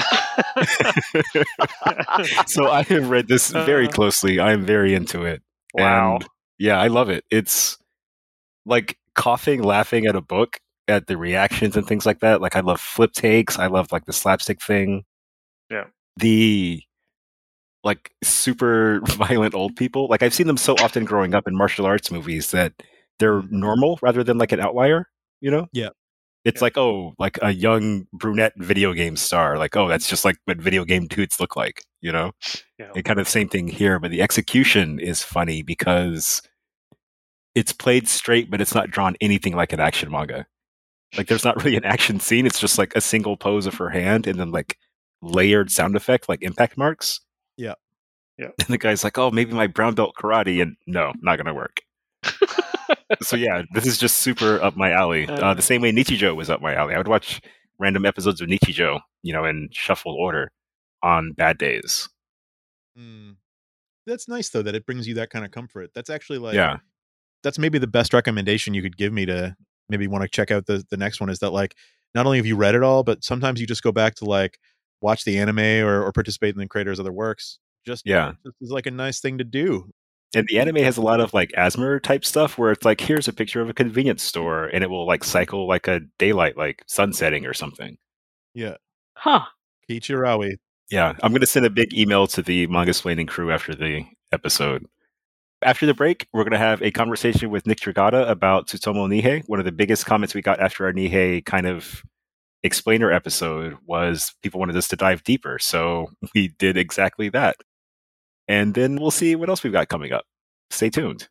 So I have read this very closely. I'm very into it. Wow. And yeah, I love it. It's like coughing, laughing at a book, at the reactions and things like that. Like, I love flip takes. I love like the slapstick thing. Yeah. The like super violent old people. Like, I've seen them so often growing up in martial arts movies that they're normal rather than like an outlier, Yeah. It's like, oh, like a young brunette video game star. Like, oh, that's just like what video game dudes look like, Yeah. And kind of same thing here, but the execution is funny because it's played straight, but it's not drawn anything like an action manga. Like, there's not really an action scene. It's just like a single pose of her hand and then like layered sound effect, like impact marks. Yeah. And the guy's like, oh, maybe my brown belt karate. And no, not going to work. So yeah, this is just super up my alley. The same way Nichijou was up my alley. I would watch random episodes of Nichijou, in shuffle order on bad days. that's nice though that it brings you that kind of comfort. That's actually like Yeah. That's maybe the best recommendation you could give me to maybe want to check out the next one, is that like not only have you read it all, but sometimes you just go back to like watch the anime or participate in the creator's other works. Just is like a nice thing to do. And the anime has a lot of like Asmer type stuff where it's like, here's a picture of a convenience store, and it will like cycle like a daylight, like sunsetting or something. Yeah. Huh. Kichirawi. Yeah. I'm going to send a big email to the Manga Splaining crew after the episode. After the break, we're going to have a conversation with Nick Dragata about Tsutomu Nihei. One of the biggest comments we got after our Nihei kind of explainer episode was people wanted us to dive deeper. So we did exactly that. And then we'll see what else we've got coming up. Stay tuned.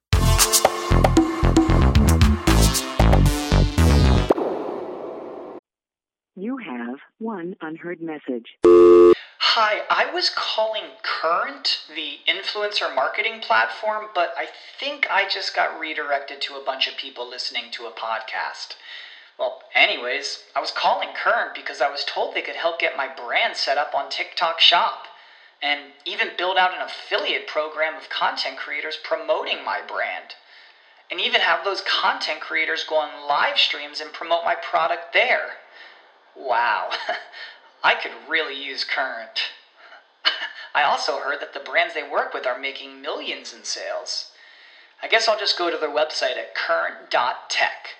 You have one unheard message. Hi, I was calling Current, the influencer marketing platform, but I think I just got redirected to a bunch of people listening to a podcast. Well, anyways, I was calling Current because I was told they could help get my brand set up on TikTok Shop, and even build out an affiliate program of content creators promoting my brand, and even have those content creators go on live streams and promote my product there. Wow, I could really use Current. I also heard that the brands they work with are making millions in sales. I guess I'll just go to their website at current.tech.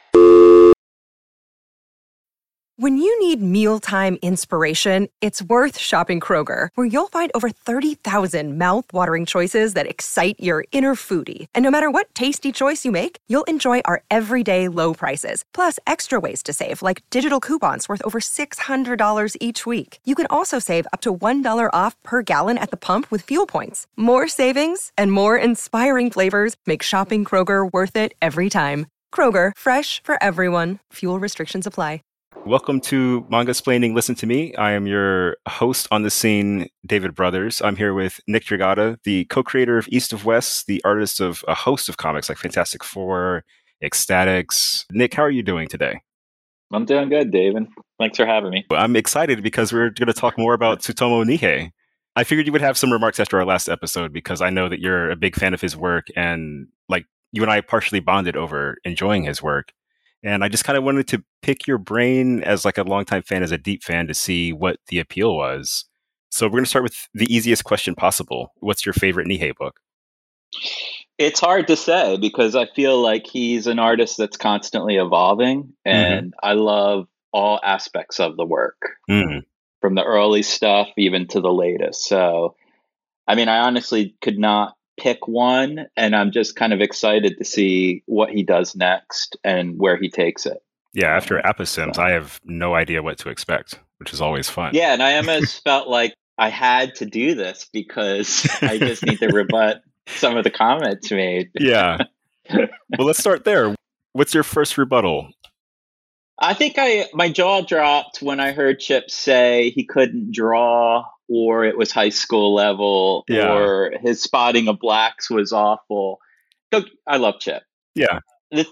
When you need mealtime inspiration, it's worth shopping Kroger, where you'll find over 30,000 mouth-watering choices that excite your inner foodie. And no matter what tasty choice you make, you'll enjoy our everyday low prices, plus extra ways to save, like digital coupons worth over $600 each week. You can also save up to $1 off per gallon at the pump with fuel points. More savings and more inspiring flavors make shopping Kroger worth it every time. Kroger, fresh for everyone. Fuel restrictions apply. Welcome to Manga Splaining Listen to Me. I am your host on the scene, David Brothers. I'm here with Nick Dragata, the co-creator of East of West, the artist of a host of comics like Fantastic Four, Ecstatics. Nick, how are you doing today? I'm doing good, David. Thanks for having me. I'm excited because we're going to talk more about Tsutomu Nihei. I figured you would have some remarks after our last episode because I know that you're a big fan of his work, and like you and I partially bonded over enjoying his work. And I just kind of wanted to pick your brain as like a longtime fan, as a deep fan, to see what the appeal was. So we're going to start with the easiest question possible. What's your favorite Nihei book? It's hard to say because I feel like he's an artist that's constantly evolving, and I love all aspects of the work, from the early stuff even to the latest. So, I mean, I honestly could not pick one, and I'm just kind of excited to see what he does next and where he takes it. Yeah, after Apisims, I have no idea what to expect, which is always fun. Yeah, and I almost felt like I had to do this because I just need to rebut some of the comments made. Yeah. Well, let's start there. What's your first rebuttal? I think my jaw dropped when I heard Chip say he couldn't draw, or it was high school level, or his spotting of blacks was awful. I love Chip. Yeah.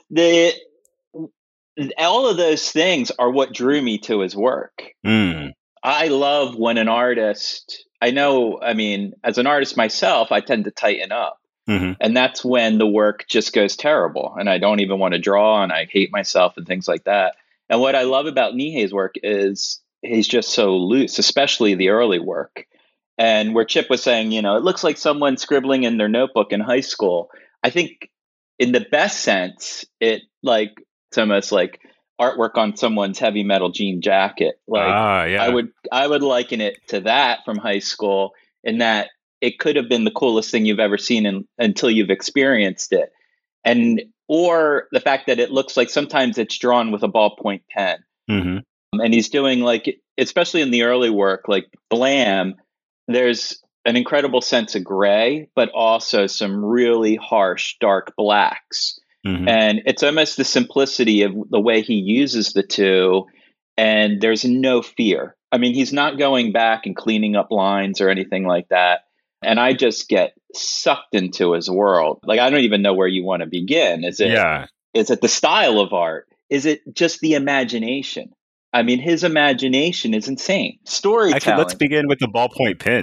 All of those things are what drew me to his work. I love when an artist, as an artist myself, I tend to tighten up. And that's when the work just goes terrible and I don't even want to draw and I hate myself and things like that. And what I love about Nihei's work is he's just so loose, especially the early work. And where Chip was saying, it looks like someone scribbling in their notebook in high school. I think in the best sense, it's almost like artwork on someone's heavy metal jean jacket. I would liken it to that from high school, in that it could have been the coolest thing you've ever seen until you've experienced it. Or the fact that it looks like sometimes it's drawn with a ballpoint pen. And he's doing especially in the early work, like Blam, there's an incredible sense of gray, but also some really harsh, dark blacks. And it's almost the simplicity of the way he uses the two. And there's no fear. I mean, he's not going back and cleaning up lines or anything like that. And I just get sucked into his world. I don't even know where you want to begin. Is it the style of art? Is it just the imagination? I mean, his imagination is insane. Storytelling. Actually, let's begin with the ballpoint pen.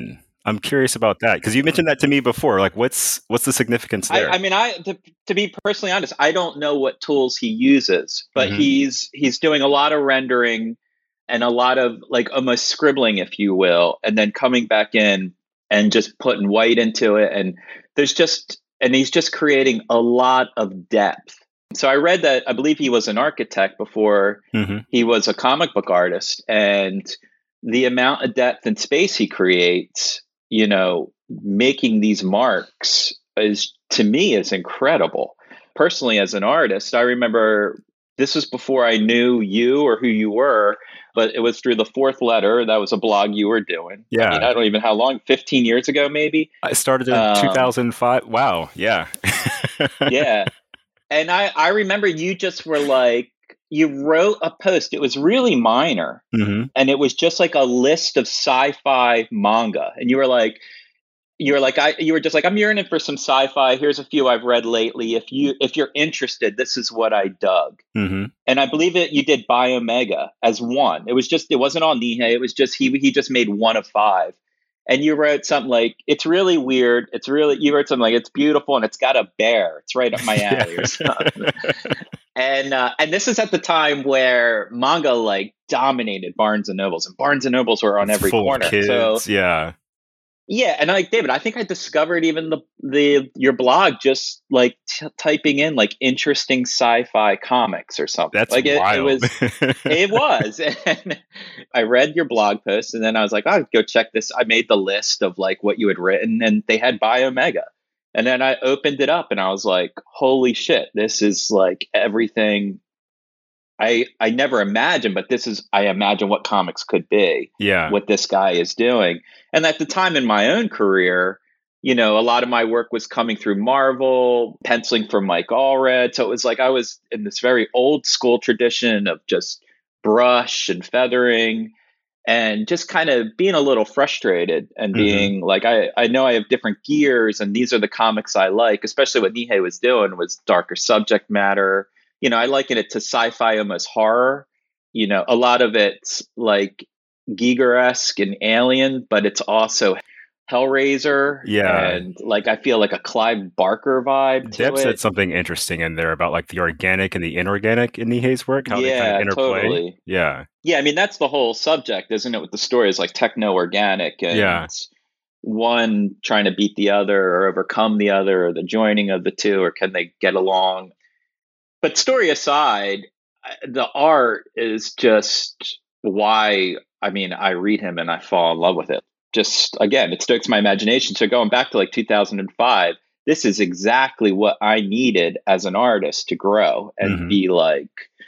I'm curious about that because you mentioned that to me before. Like, what's the significance there? I mean, to be personally honest, I don't know what tools he uses, but he's doing a lot of rendering and a lot of like almost scribbling, if you will, and then coming back in and just putting white into it. And he's just creating a lot of depth. So I read that I believe he was an architect before he was a comic book artist, and the amount of depth and space he creates, you know, making these marks to me is incredible. Personally, as an artist, I remember this was before I knew you or who you were, but it was through the Fourth Letter. That was a blog you were doing. Yeah. I mean, I don't even know how long, 15 years ago, maybe. I started in 2005. Wow. Yeah. Yeah. And I remember you just were like, you wrote a post. It was really minor. And it was just like a list of sci-fi manga. And you were just like, I'm yearning for some sci-fi. Here's a few I've read lately. If you're interested, this is what I dug. And I believe you did Biomega as one. It wasn't on Nihei. It was just, he just made one of 5. And you wrote something like, it's really weird. You wrote something like, it's beautiful and it's got a bear. It's right up my alley or something. And this is at the time where manga like dominated Barnes and Nobles, and Barnes and Nobles were on every corner. Kids, so yeah, and like David, I think I discovered even your blog just like typing in like interesting sci-fi comics or something. That's like wild. It was. And I read your blog post, and then I was like, I'll go check this. I made the list of like what you had written, and they had Biomega. And then I opened it up and I was like, holy shit, this is like everything I never imagined, but I imagine what comics could be. Yeah. What this guy is doing. And at the time in my own career, you know, a lot of my work was coming through Marvel, penciling for Mike Allred. So it was like I was in this very old school tradition of just brush and feathering, and just kind of being a little frustrated and being like, I know I have different gears and these are the comics I like, especially what Nihei was doing was darker subject matter. You know, I liken it to sci-fi, almost horror. You know, a lot of it's like Giger-esque and Alien, but it's also Hellraiser. Yeah. And like, I feel like a Clive Barker vibe to Deb it. said something interesting in there about like the organic and the inorganic in Nihei's work, how they kind of interplay. Totally. Yeah. Yeah, I mean, that's the whole subject, isn't it? With the story is like techno-organic and one trying to beat the other or overcome the other, or the joining of the two, or can they get along? But story aside, the art is just why, I mean, I read him and I fall in love with it. Just, again, it stokes my imagination. So going back to like 2005, this is exactly what I needed as an artist to grow and be like,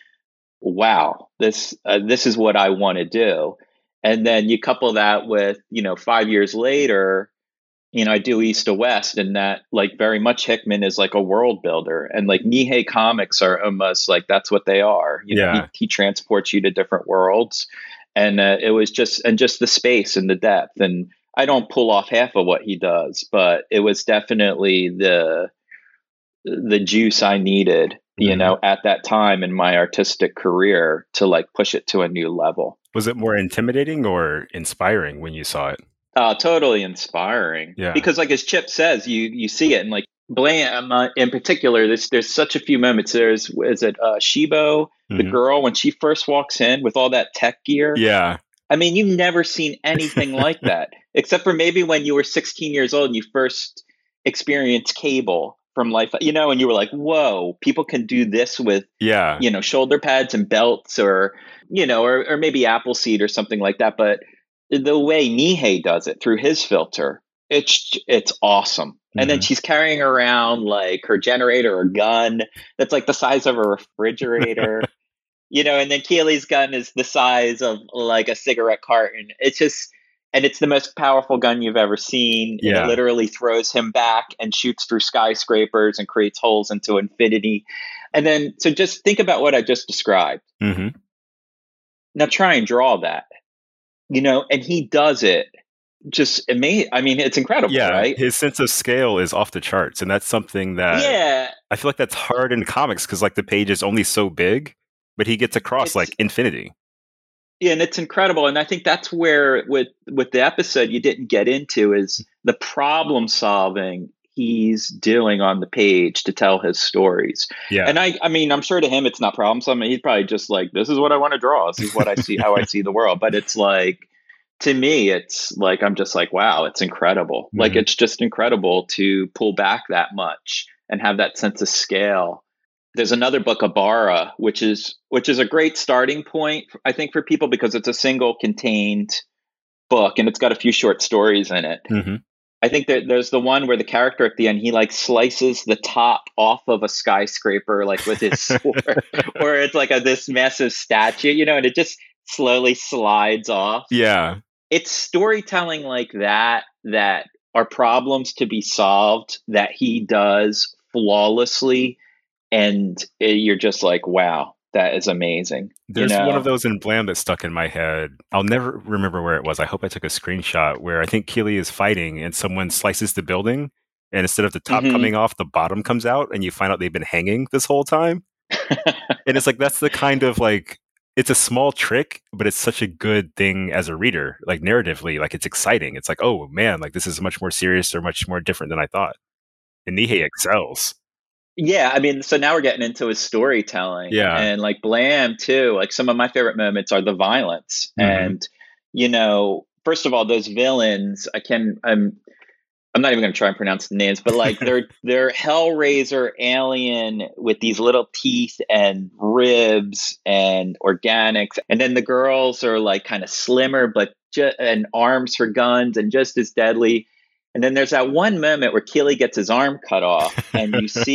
wow, this is what I want to do. And then you couple that with, you know, 5 years later, you know, I do East to West, and that like very much Hickman is like a world builder, and like Nihei comics are almost like that's what they are. You know, he transports you to different worlds, and it was just the space and the depth. And I don't pull off half of what he does, but it was definitely the juice I needed, you know, at that time in my artistic career to like push it to a new level. Was it more intimidating or inspiring when you saw it? Totally inspiring. Yeah. Because like as Chip says, you see it, and like Blam in particular, there's such a few moments. Is it Shibo, the girl, when she first walks in with all that tech gear? Yeah. I mean, you've never seen anything like that, except for maybe when you were 16 years old and you first experienced cable from Life, you know, and you were like, whoa, people can do this with, you know, shoulder pads and belts, or, you know, or maybe Appleseed or something like that. But the way Nihei does it through his filter, it's awesome. And then she's carrying around like her generator or gun that's like the size of a refrigerator, you know, and then Keely's gun is the size of like a cigarette carton. It's just, and it's the most powerful gun you've ever seen. Yeah. It literally throws him back and shoots through skyscrapers and creates holes into infinity. And then, so just think about what I just described. Now try and draw that, you know, and he does it just amazing. I mean, it's incredible, right? His sense of scale is off the charts. And that's something that I feel like that's hard in comics because like the page is only so big, but he gets across like infinity. Yeah, and it's incredible. And I think that's where with the episode you didn't get into is the problem solving he's doing on the page to tell his stories. Yeah. And I mean, I'm sure to him it's not problem solving. He's probably just like, this is what I want to draw. This is what I see, how I see the world. But it's like, to me, it's like, I'm just like, wow, it's incredible. Mm-hmm. Like, it's just incredible to pull back that much and have that sense of scale. There's another book, Abara, which is a great starting point, I think, for people because it's a single contained book and it's got a few short stories in it. Mm-hmm. I think that there's the one where the character at the end, he like slices the top off of a skyscraper, like with his sword, or it's like this massive statue, you know, and it just slowly slides off. Yeah. It's storytelling like that are problems to be solved that he does flawlessly. And you're just like, wow, that is amazing. There's one of those in Blam that stuck in my head. I'll never remember where it was. I hope I took a screenshot where I think Keeley is fighting and someone slices the building. And instead of the top coming off, the bottom comes out and you find out they've been hanging this whole time. And it's like, that's the kind of like, it's a small trick, but it's such a good thing as a reader, like narratively, like it's exciting. It's like, oh man, like this is much more serious or much more different than I thought. And Nihei excels. Yeah, I mean, so now we're getting into his storytelling. Yeah. And like Blam too, like some of my favorite moments are the violence. Mm-hmm. And, you know, first of all, those villains, I'm not even going to try and pronounce the names, but like they're Hellraiser alien with these little teeth and ribs and organics. And then the girls are like kind of slimmer, but and arms for guns and just as deadly. And then there's that one moment where Keeley gets his arm cut off and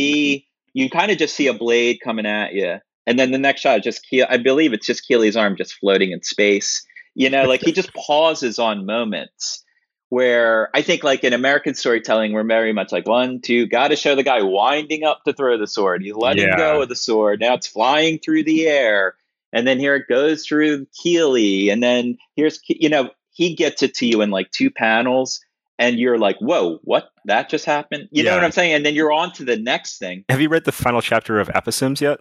you kind of just see a blade coming at you. And then the next shot is I believe it's just Keeley's arm just floating in space. You know, like he just pauses on moments where I think like in American storytelling, we're very much like 1, 2, got to show the guy winding up to throw the sword. He's letting go of the sword. Now it's flying through the air. And then here it goes through Keeley. And then here's, you know, he gets it to you in like 2 panels. And you're like, whoa, what? That just happened? You know what I'm saying? And then you're on to the next thing. Have you read the final chapter of Apisims yet?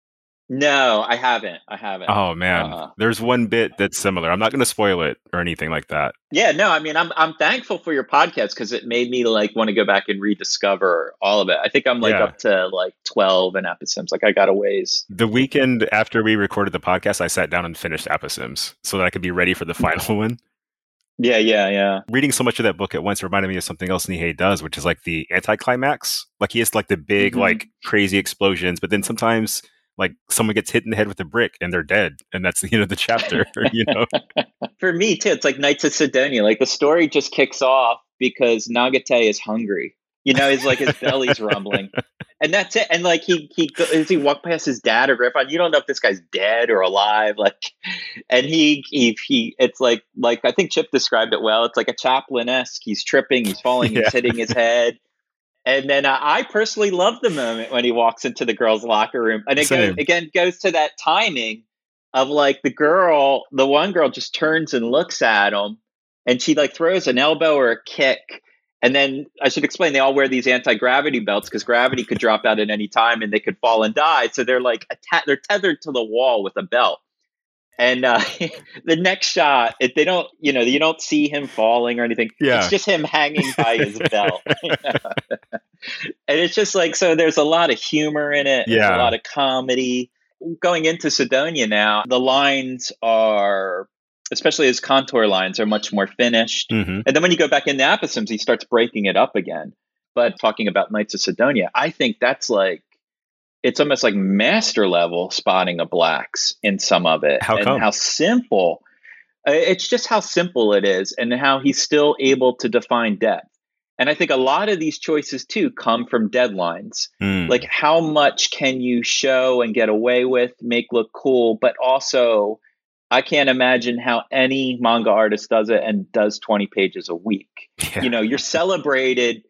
No, I haven't. Oh, man. There's one bit that's similar. I'm not going to spoil it or anything like that. Yeah, no, I mean, I'm thankful for your podcast because it made me like want to go back and rediscover all of it. I think I'm like up to like 12 in Apisims. Like I got a ways. The weekend after we recorded the podcast, I sat down and finished Apisims so that I could be ready for the final one. Yeah. Reading so much of that book at once reminded me of something else Nihei does, which is like the anticlimax. Like he has like the big, like crazy explosions, but then sometimes like someone gets hit in the head with a brick and they're dead. And that's, you know, the chapter, you know? For me too, it's like Knights of Sidonia. Like the story just kicks off because Nagate is hungry. You know, he's like his belly's rumbling. And that's it. And like he walked past his dad or grandpa, and you don't know if this guy's dead or alive. Like, and he it's like I think Chip described it well. It's like a Chaplin-esque. He's tripping, he's falling, he's hitting his head. And then I personally love the moment when he walks into the girls' locker room, and it goes to that timing of like the one girl just turns and looks at him, and she like throws an elbow or a kick. And then I should explain, they all wear these anti-gravity belts because gravity could drop out at any time and they could fall and die. So they're like, they're tethered to the wall with a belt. And the next shot, you don't see him falling or anything. Yeah. It's just him hanging by his belt. And it's just like, so there's a lot of humor in it. Yeah. A lot of comedy. Going into Sidonia now, the lines are, especially his contour lines, are much more finished. Mm-hmm. And then when you go back into Apisims, he starts breaking it up again. But talking about Knights of Sidonia, I think that's like, it's almost like master level spotting of blacks in some of it. How come? How simple. It's just how simple it is and how he's still able to define depth. And I think a lot of these choices too come from deadlines. Like how much can you show and get away with, make look cool, but also I can't imagine how any manga artist does it and does 20 pages a week. Yeah. You know, you're celebrated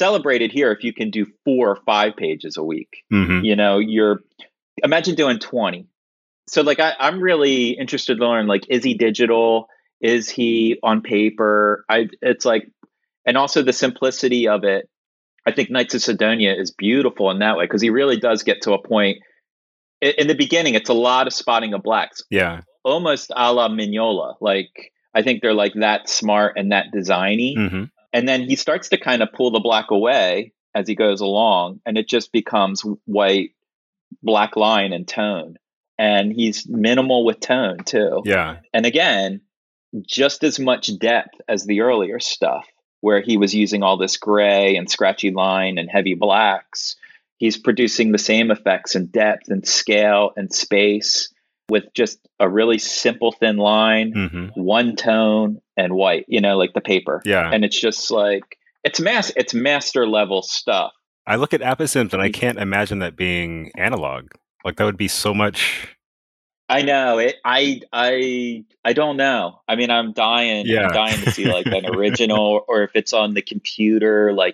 here if you can do 4 or 5 pages a week. Mm-hmm. You know, imagine doing 20. So like, I'm really interested to learn, like, is he digital? Is he on paper? It's like, and also the simplicity of it. I think Knights of Sidonia is beautiful in that way, because he really does get to a point. In the beginning, it's a lot of spotting of blacks. Yeah. almost a la Mignola. Like, I think they're like that smart and that designy. Mm-hmm. And then he starts to kind of pull the black away as he goes along, and it just becomes white, black line and tone. And he's minimal with tone too. Yeah. And again, just as much depth as the earlier stuff, where he was using all this gray and scratchy line and heavy blacks. He's producing the same effects in depth and scale and space with just a really simple thin line, Mm-hmm. one tone and white, like the paper. Yeah. And it's just like, it's master level stuff. I look at Apisims and I can't imagine that being analog. Like, that would be so much. I know it. I don't know. I mean, I'm dying to see like an original, or if it's on the computer. Like,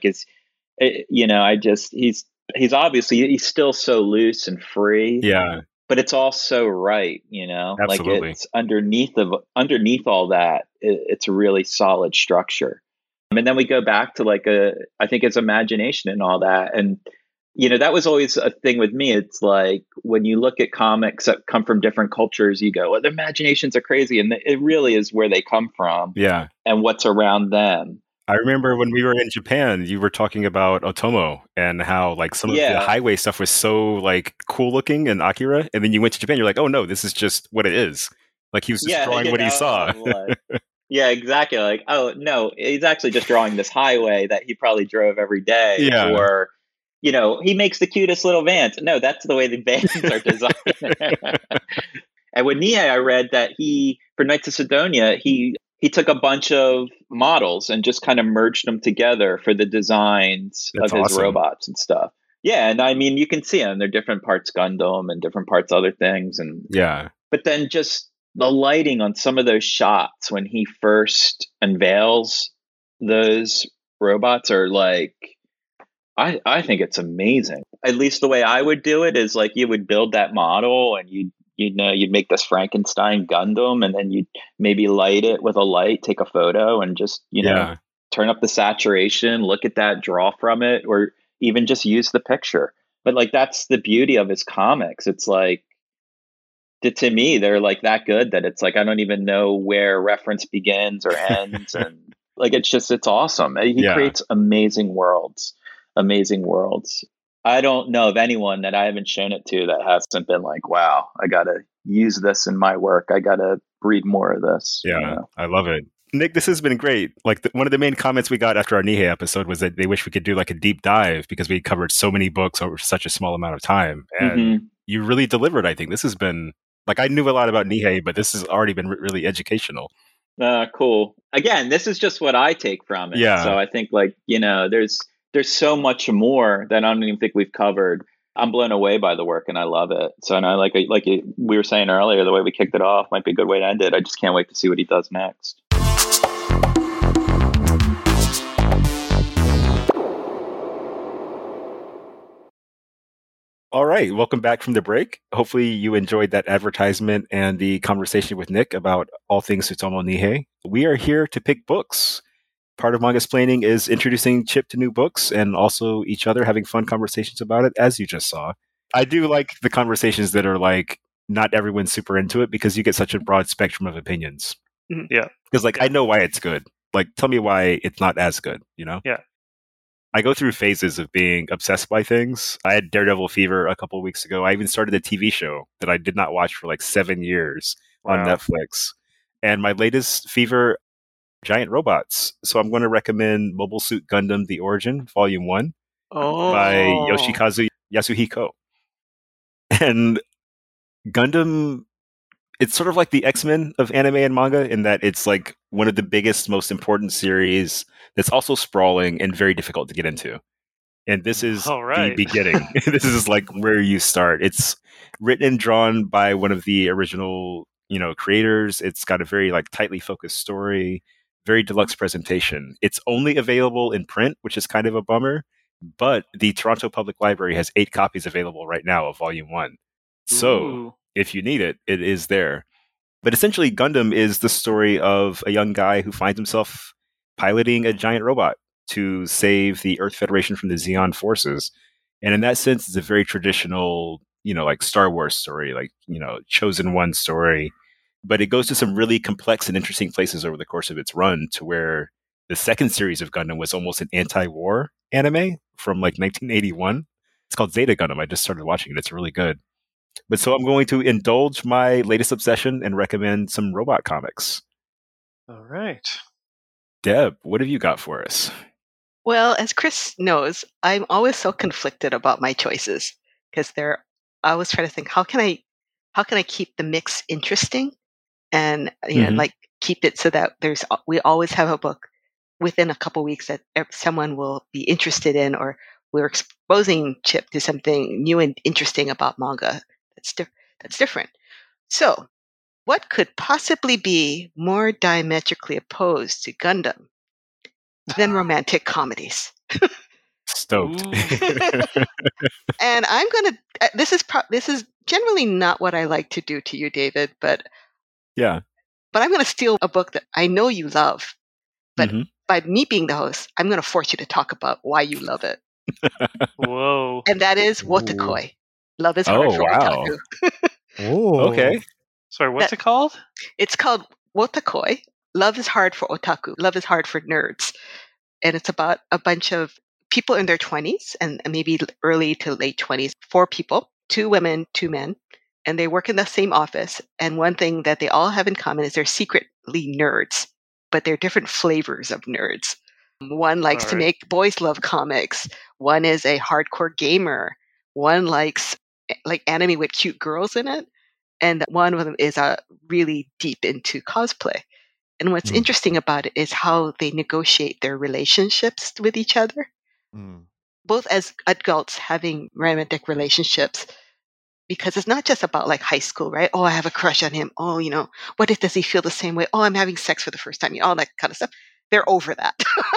he's obviously, he's still so loose and free. Yeah. But it's all so right, Absolutely. Like, it's underneath all that. It's a really solid structure. And then we go back to I think it's imagination and all that. And that was always a thing with me. It's like, when you look at comics that come from different cultures, you go, well, the imaginations are crazy. And it really is where they come from. Yeah. And what's around them. I remember when we were in Japan, you were talking about Otomo and how like some of the highway stuff was so like cool looking in Akira. And then you went to Japan, you're like, oh no, this is just what it is. Like, he was just drawing what he saw. Yeah, exactly. Like, oh no, he's actually just drawing this highway that he probably drove every day. Yeah. Or, he makes the cutest little vans. No, that's the way the vans are designed. And with Nihei, I read that for Knights of Sidonia, he took a bunch of models and just kind of merged them together for the designs of his robots and stuff. Yeah, and I mean, you can see them. They're different parts Gundam and different parts other things. And yeah. But then just the lighting on some of those shots when he first unveils those robots are like, I think it's amazing. At least the way I would do it is like, you would build that model and you'd make this Frankenstein Gundam, and then you'd maybe light it with a light, take a photo, and just, turn up the saturation, look at that, draw from it, or even just use the picture. But like, that's the beauty of his comics. It's like, to me, they're like that good that it's like, I don't even know where reference begins or ends. And like, it's awesome. He creates amazing worlds. I don't know of anyone that I haven't shown it to that hasn't been like, wow, I got to use this in my work. I got to read more of this. Yeah, I love it. Nick, this has been great. Like, one of the main comments we got after our Nihei episode was that they wish we could do like a deep dive because we covered so many books over such a small amount of time. And you really delivered, I think. This has been, like, I knew a lot about Nihei, but this has already been really educational. Cool. Again, this is just what I take from it. Yeah. So I think, like, there's so much more that I don't even think we've covered. I'm blown away by the work and I love it. So, and I like we were saying earlier, the way we kicked it off might be a good way to end it. I just can't wait to see what he does next. All right. Welcome back from the break. Hopefully you enjoyed that advertisement and the conversation with Nick about all things Tsutomu Nihei. We are here to pick books. Part of Mangasplaining is introducing Chip to new books and also each other having fun conversations about it, as you just saw. I do like the conversations that are like, not everyone's super into it because you get such a broad spectrum of opinions. Yeah. Because like, I know why it's good. Like, tell me why it's not as good, Yeah. I go through phases of being obsessed by things. I had Daredevil fever a couple of weeks ago. I even started a TV show that I did not watch for like 7 years on Netflix. And my latest fever, giant robots. So I'm going to recommend Mobile Suit Gundam: The Origin, Volume 1 by Yoshikazu Yasuhiko. And Gundam, it's sort of like the X-Men of anime and manga in that it's like one of the biggest, most important series that's also sprawling and very difficult to get into. And this is the beginning. This is like where you start. It's written and drawn by one of the original, creators. It's got a very like tightly focused story, very deluxe presentation. It's only available in print, which is kind of a bummer, but the Toronto Public Library has 8 copies available right now of Volume 1. So if you need it, it is there. But essentially, Gundam is the story of a young guy who finds himself piloting a giant robot to save the Earth Federation from the Zeon forces. And in that sense, it's a very traditional, like Star Wars story, like, Chosen One story. but it goes to some really complex and interesting places over the course of its run, to where the second series of Gundam was almost an anti-war anime from like 1981. It's called Zeta Gundam. I just started watching it. It's really good. But so I'm going to indulge my latest obsession and recommend some robot comics. All right. Deb, what have you got for us? Well, as Chris knows, I'm always so conflicted about my choices, because I always try to think, how can I keep the mix interesting, and like keep it so that we always have a book within a couple weeks that someone will be interested in, or we're exposing Chip to something new and interesting about manga that's different. So, what could possibly be more diametrically opposed to Gundam than romantic comedies? Stoked. And I'm gonna. This is generally not what I like to do to you, David, but yeah. But I'm gonna steal a book that I know you love. But by me being the host, I'm gonna force you to talk about why you love it. Whoa! And that is Wotakoi. Love is hard for otaku. Oh, okay. Sorry, what's it called? It's called Wotakoi. Love is hard for otaku. Love is hard for nerds. And it's about a bunch of people in their 20s and maybe early to late 20s. 4 people, 2 women, 2 men. And they work in the same office. And one thing that they all have in common is they're secretly nerds, but they're different flavors of nerds. One likes to make boys love comics. One is a hardcore gamer. One likes like anime with cute girls in it. And one of them is really deep into cosplay. And what's interesting about it is how they negotiate their relationships with each other. Both as adults having romantic relationships, because it's not just about like high school, right? Oh, I have a crush on him. Oh, what if does he feel the same way? Oh, I'm having sex for the first time. All that kind of stuff. They're over that.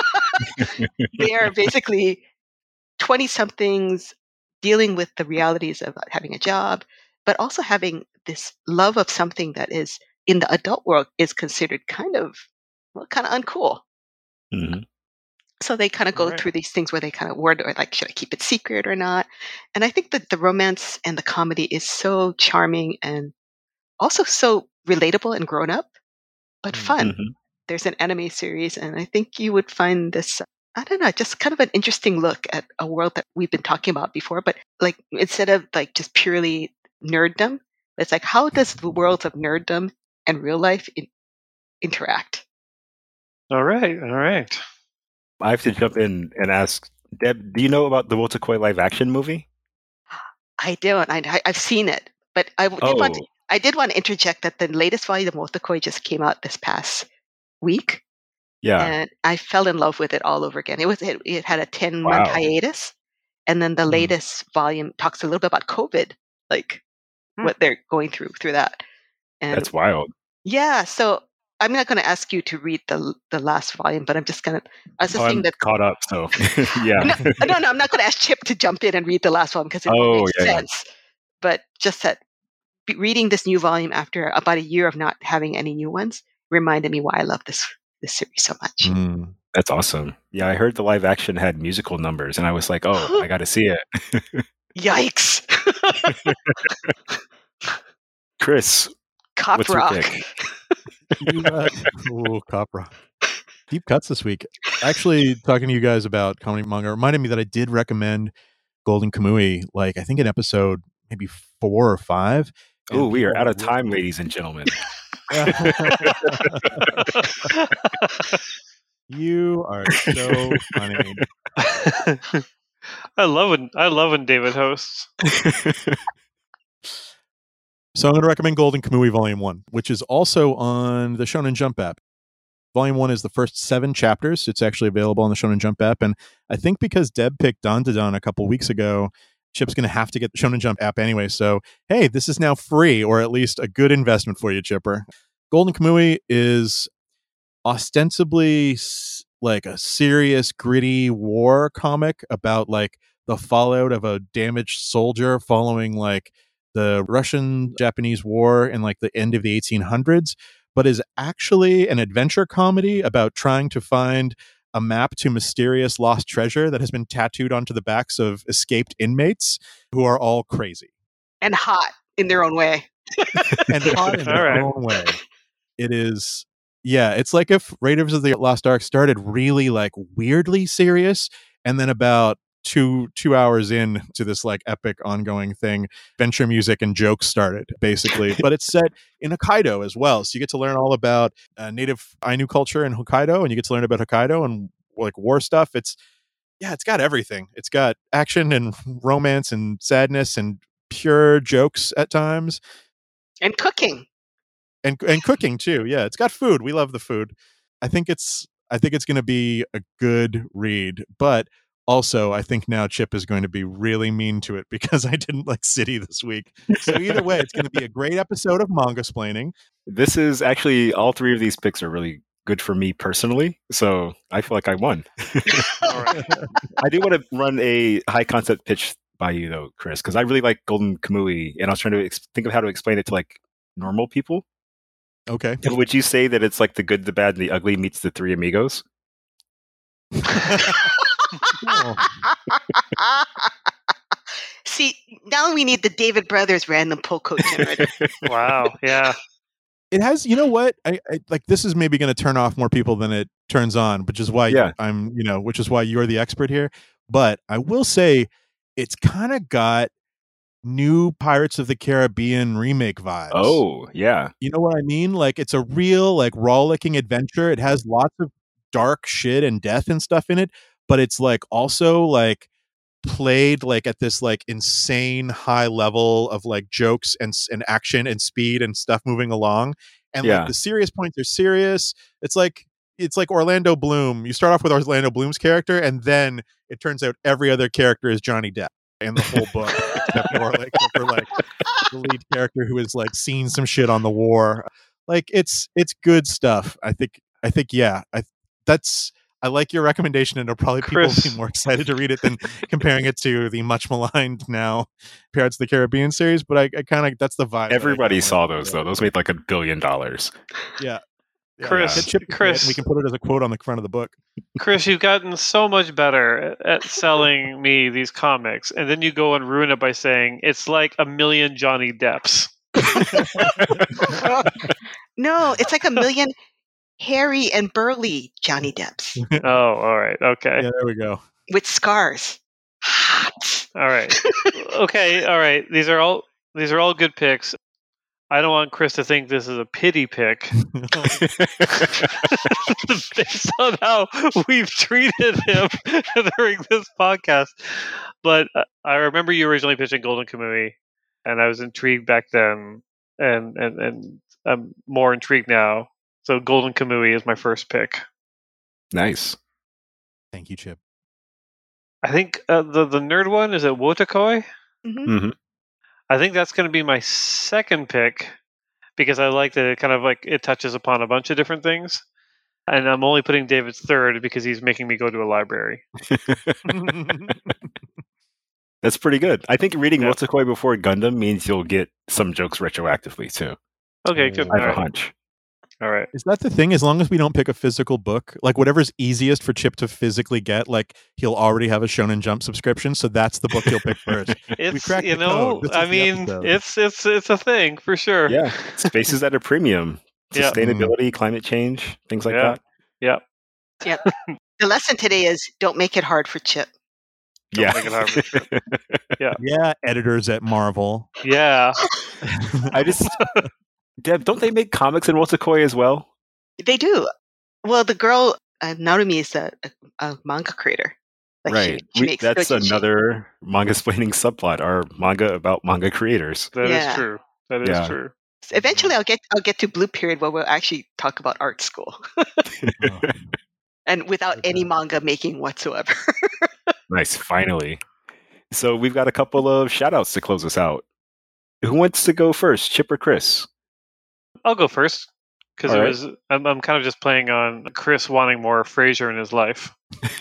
They are basically 20-somethings dealing with the realities of having a job, but also having this love of something that is in the adult world is considered kind of uncool. So they kind of go through these things where they kind of wonder, like, should I keep it secret or not? And I think that the romance and the comedy is so charming and also so relatable and grown up, but fun. There's an anime series, and I think you would find this, I don't know, just kind of an interesting look at a world that we've been talking about before, but like instead of like just purely nerddom, it's like, how does the worlds of nerddom and real life interact? All right. I have to jump in and ask, Deb, do you know about the Wotakoi live action movie? I don't. I've seen it, but I did want to interject that the latest volume of Wotakoi just came out this past week. Yeah. And I fell in love with it all over again. It had a 10-month hiatus. And then the latest volume talks a little bit about COVID, like what they're going through that. And that's wild. Yeah. So I'm not going to ask you to read the last volume, but I'm just going to, I'm caught up. So yeah. No, I'm not going to ask Chip to jump in and read the last one because it makes sense. Yeah. But just that reading this new volume after about a year of not having any new ones reminded me why I love this series so much. That's awesome. Yeah, I heard the live action had musical numbers, and I was like, oh, I got to see it. Yikes. Chris, Cop Rock. Cop Rock. Deep cuts this week. Actually, talking to you guys about comedy manga reminded me that I did recommend Golden Kamui, like I think in episode maybe 4 or 5. Oh, we are out of time, ladies and gentlemen. You are so funny. I love when David hosts. So I'm going to recommend Golden Kamui Volume 1, which is also on the Shonen Jump app. Volume 1 is the first 7 chapters. It's actually available on the Shonen Jump app. And I think because Deb picked Dandadan a couple weeks ago, Chip's going to have to get the Shonen Jump app anyway. So, hey, this is now free, or at least a good investment for you, Chipper. Golden Kamui is ostensibly like a serious, gritty war comic about like the fallout of a damaged soldier following like the Russian-Japanese War in like the end of the 1800s, but is actually an adventure comedy about trying to find a map to mysterious lost treasure that has been tattooed onto the backs of escaped inmates who are all crazy. And hot in their own way. And hot in their own way. It is, yeah, it's like if Raiders of the Lost Ark started really like weirdly serious, and then about two hours in to this like epic ongoing thing, adventure music and jokes started basically. But it's set in Hokkaido as well, so you get to learn all about native Ainu culture in Hokkaido, and you get to learn about Hokkaido and like war stuff. It's got everything. It's got action and romance and sadness and pure jokes at times, and cooking. And cooking too. Yeah, it's got food. We love the food. I think it's going to be a good read, but also I think now Chip is going to be really mean to it because I didn't like City this week. So either way, it's going to be a great episode of Manga-splaining. This is actually, all three of these picks are really good for me personally, so I feel like I won. All right. I do want to run a high concept pitch by you though, Chris, because I really like Golden Kamui, and I was trying to think of how to explain it to like normal people. Okay. And would you say that it's like the good, the bad, and the ugly meets the Three Amigos? Oh. See, now we need the David Brothers random pull quote generator. Wow. Yeah. It has, you know what? I like this is maybe going to turn off more people than it turns on, which is why which is why you're the expert here. But I will say it's kind of got new Pirates of the Caribbean remake vibes. Oh, yeah. You know what I mean? Like it's a real like rollicking adventure. It has lots of dark shit and death and stuff in it, but it's like also like played like at this like insane high level of like jokes and action and speed and stuff moving along. And like the serious points are serious. It's like Orlando Bloom. You start off with Orlando Bloom's character, and then it turns out every other character is Johnny Depp in the whole book, except for like the lead character who has like seen some shit on the war. Like it's good stuff. I think yeah. I like your recommendation, and it'll probably people will be more excited to read it than comparing it to the much maligned now Pirates of the Caribbean series. But I kind of that's the vibe. Everybody saw those though. Those made like $1 billion. Yeah. Chris, we can put it as a quote on the front of the book. Chris, you've gotten so much better at selling me these comics, and then you go and ruin it by saying it's like 1 million Johnny Depps. No, it's like 1 million hairy and burly Johnny Depps. Oh, all right, okay. Yeah, there we go. With scars. All right, okay, all right. These are all good picks. I don't want Chris to think this is a pity pick based on how we've treated him during this podcast. But I remember you originally pitching Golden Kamui, and I was intrigued back then, and I'm more intrigued now. So Golden Kamui is my first pick. Nice. Thank you, Chip. I think the nerd one is at Wotakoi. Mm-hmm. I think that's going to be my second pick because I like that it kind of like it touches upon a bunch of different things. And I'm only putting David's third because he's making me go to a library. That's pretty good. I think reading Wotakoi before Gundam means you'll get some jokes retroactively too. Okay, good. I have a hunch. All right. Is that the thing? As long as we don't pick a physical book, like whatever's easiest for Chip to physically get, like he'll already have a Shonen Jump subscription, so that's the book he'll pick first. It's it's a thing for sure. Yeah, spaces at a premium, sustainability, climate change, things like that. Yeah. The lesson today is don't make it hard for Chip. Don't make it hard for Chip. Yeah. Editors at Marvel. Yeah. Deb, don't they make comics in Wotakoi as well? They do. Well, the girl, Narumi, is a manga creator. Like right. She makes that's doujinshi. another manga-splaining subplot, our manga about manga creators. That is true. That is true. So eventually, I'll get to Blue Period where we'll actually talk about art school. And without any manga making whatsoever. Nice, finally. So we've got a couple of shout-outs to close us out. Who wants to go first, Chip or Chris? I'll go first because I'm kind of just playing on Chris wanting more Frasier in his life.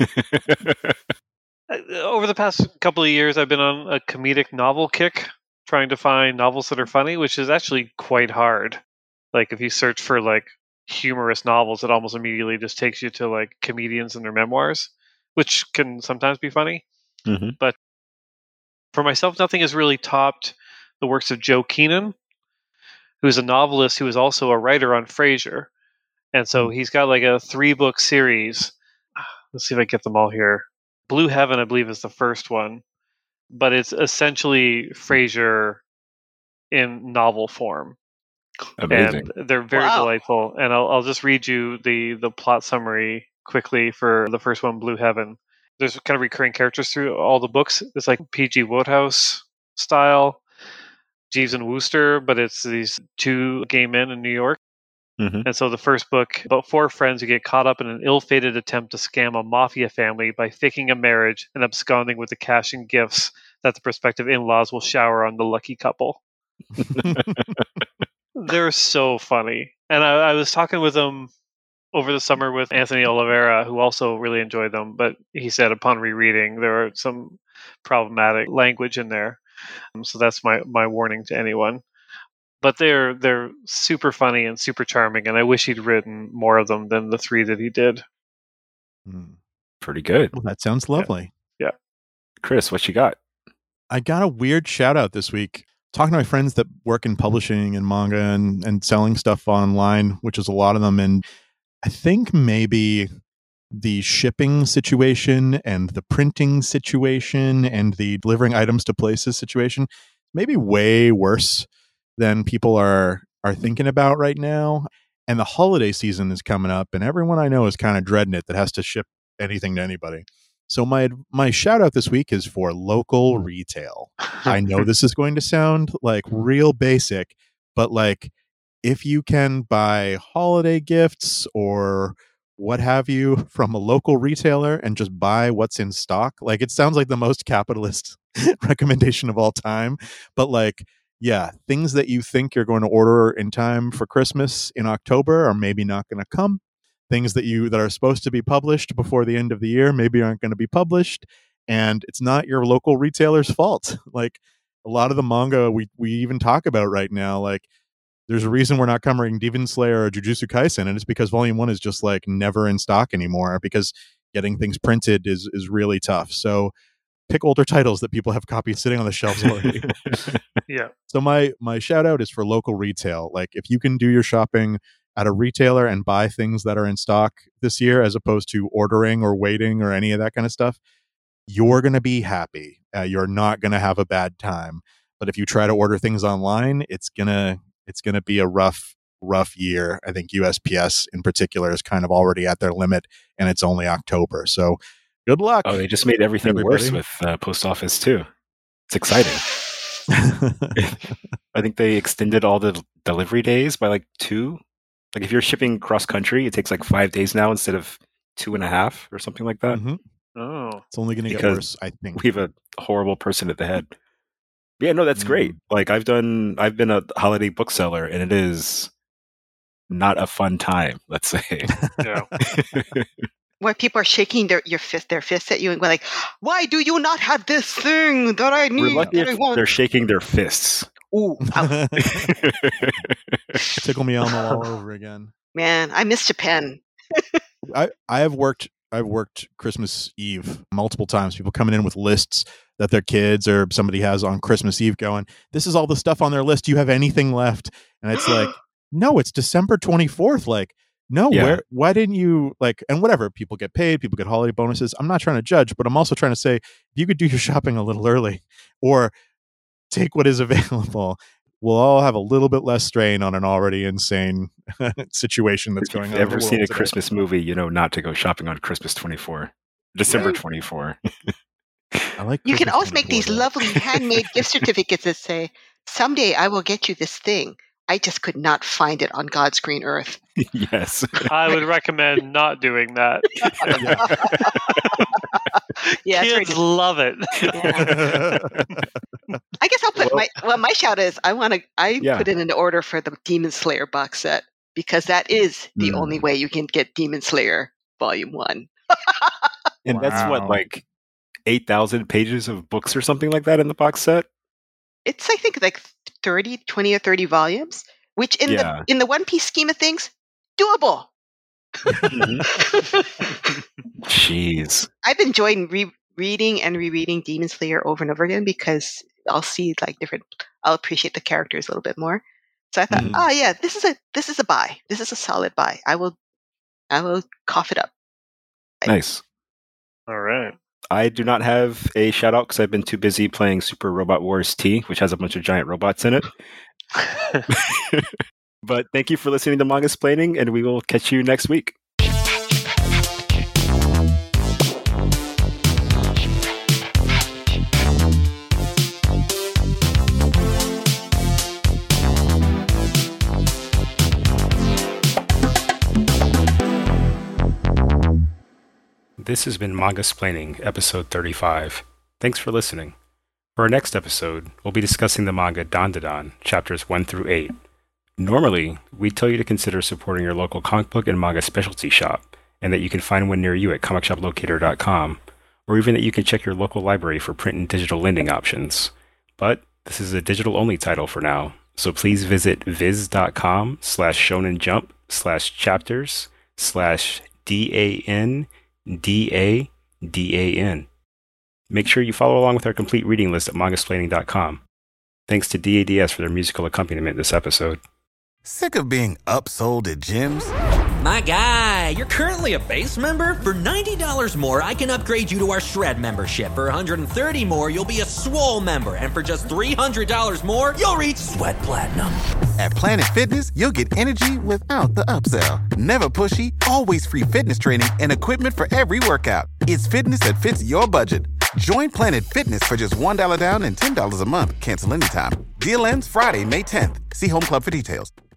Over the past couple of years, I've been on a comedic novel kick, trying to find novels that are funny, which is actually quite hard. Like if you search for like humorous novels, it almost immediately just takes you to like comedians and their memoirs, which can sometimes be funny. Mm-hmm. But for myself, nothing has really topped the works of Joe Keenan. who's a novelist who is also a writer on Frasier. And so he's got like a 3-book series. Let's see if I get them all here. Blue Heaven, I believe, is the first one. But it's essentially Frasier in novel form. Amazing. And they're very delightful. And I'll just read you the plot summary quickly for the first one, Blue Heaven. There's kind of recurring characters through all the books. It's like P.G. Wodehouse style, Jeeves and Wooster, but it's these 2 gay men in New York. Mm-hmm. And so the first book, about 4 friends who get caught up in an ill-fated attempt to scam a mafia family by faking a marriage and absconding with the cash and gifts that the prospective in-laws will shower on the lucky couple. They're so funny. And I was talking with them over the summer with Anthony Oliveira, who also really enjoyed them, but he said upon rereading, there are some problematic language in there. So that's my warning to anyone. But they're super funny and super charming, and I wish he'd written more of them than the 3 that he did. Pretty good. Well, that sounds lovely. Yeah. Chris, what you got? I got a weird shout out this week. Talking to my friends that work in publishing and manga and selling stuff online, which is a lot of them. And I think maybe the shipping situation and the printing situation and the delivering items to places situation maybe way worse than people are thinking about right now. And the holiday season is coming up, and everyone I know is kind of dreading it that has to ship anything to anybody. So my shout out this week is for local retail. I know this is going to sound like real basic, but like if you can buy holiday gifts or what have you from a local retailer and just buy what's in stock, like it sounds like the most capitalist recommendation of all time, but like, yeah, things that you think you're going to order in time for Christmas in October are maybe not going to come. Things that are supposed to be published before the end of the year maybe aren't going to be published, and it's not your local retailer's fault. Like a lot of the manga we even talk about right now, like there's a reason we're not covering Demon Slayer or Jujutsu Kaisen, and it's because Volume 1 is just like never in stock anymore because getting things printed is really tough. So pick older titles that people have copies sitting on the shelves already. Yeah. So my shout out is for local retail. Like if you can do your shopping at a retailer and buy things that are in stock this year, as opposed to ordering or waiting or any of that kind of stuff, you're going to be happy. You're not going to have a bad time. But if you try to order things online, it's going to be a rough year. I think USPS in particular is kind of already at their limit, and it's only October. So good luck. Oh, they just made everything worse with Post Office too. It's exciting. I think they extended all the delivery days by like 2. Like if you're shipping cross country, it takes like 5 days now instead of 2.5 or something like that. Mm-hmm. Oh, it's only going to get worse, I think. We have a horrible person at the head. Yeah, no, that's great. Like I've been a holiday bookseller, and it is not a fun time, let's say. Yeah. Where people are shaking their fists at you and going like, "Why do you not have this thing that I need?" We're lucky if they're shaking their fists. Ooh, Tickle Me Elmo all over again. Man, I miss Japan. I've worked Christmas Eve multiple times. People coming in with lists that their kids or somebody has on Christmas Eve going, "This is all the stuff on their list. Do you have anything left?" And it's like, no, it's December 24th. Like, no, why didn't you like, and whatever, people get paid, people get holiday bonuses. I'm not trying to judge, but I'm also trying to say, if you could do your shopping a little early or take what is available, we'll all have a little bit less strain on an already insane situation that's going on. If you've ever seen a Christmas movie, you know not to go shopping on Christmas 24, December 24. I like. You Christmas can always 24, make these though. lovely handmade gift certificates that say, "Someday I will get you this thing. I just could not find it on God's green earth." Yes. I would recommend not doing that. Yeah, Kids love it. I guess I'll put my shout is I put in an order for the Demon Slayer box set because that is the only way you can get Demon Slayer Volume 1. And that's what, like 8,000 pages of books or something like that in the box set? It's I think like 20 or 30 volumes, which in the One Piece scheme of things, doable. Jeez. I've enjoyed reading and rereading Demon Slayer over and over again because I'll see like I'll appreciate the characters a little bit more. So I thought, yeah, this is a buy. This is a solid buy. I will cough it up. Nice. All right. I do not have a shout out because I've been too busy playing Super Robot Wars T, which has a bunch of giant robots in it. But thank you for listening to Mangasplaining, and we will catch you next week. This has been Mangasplaining, episode 35. Thanks for listening. For our next episode, we'll be discussing the manga Dandadan, chapters 1 through 8. Normally, we tell you to consider supporting your local comic book and manga specialty shop, and that you can find one near you at comicshoplocator.com, or even that you can check your local library for print and digital lending options. But this is a digital-only title for now, so please visit viz.com/shonenjump/chapters/DANDADAN. Make sure you follow along with our complete reading list at mangasplaining.com. Thanks to DADS for their musical accompaniment this episode. Sick of being upsold at gyms? My guy, you're currently a base member? For $90 more, I can upgrade you to our Shred membership. For $130 more, you'll be a Swole member. And for just $300 more, you'll reach Sweat Platinum. At Planet Fitness, you'll get energy without the upsell. Never pushy, always free fitness training and equipment for every workout. It's fitness that fits your budget. Join Planet Fitness for just $1 down and $10 a month. Cancel anytime. Deal ends Friday, May 10th. See Home Club for details.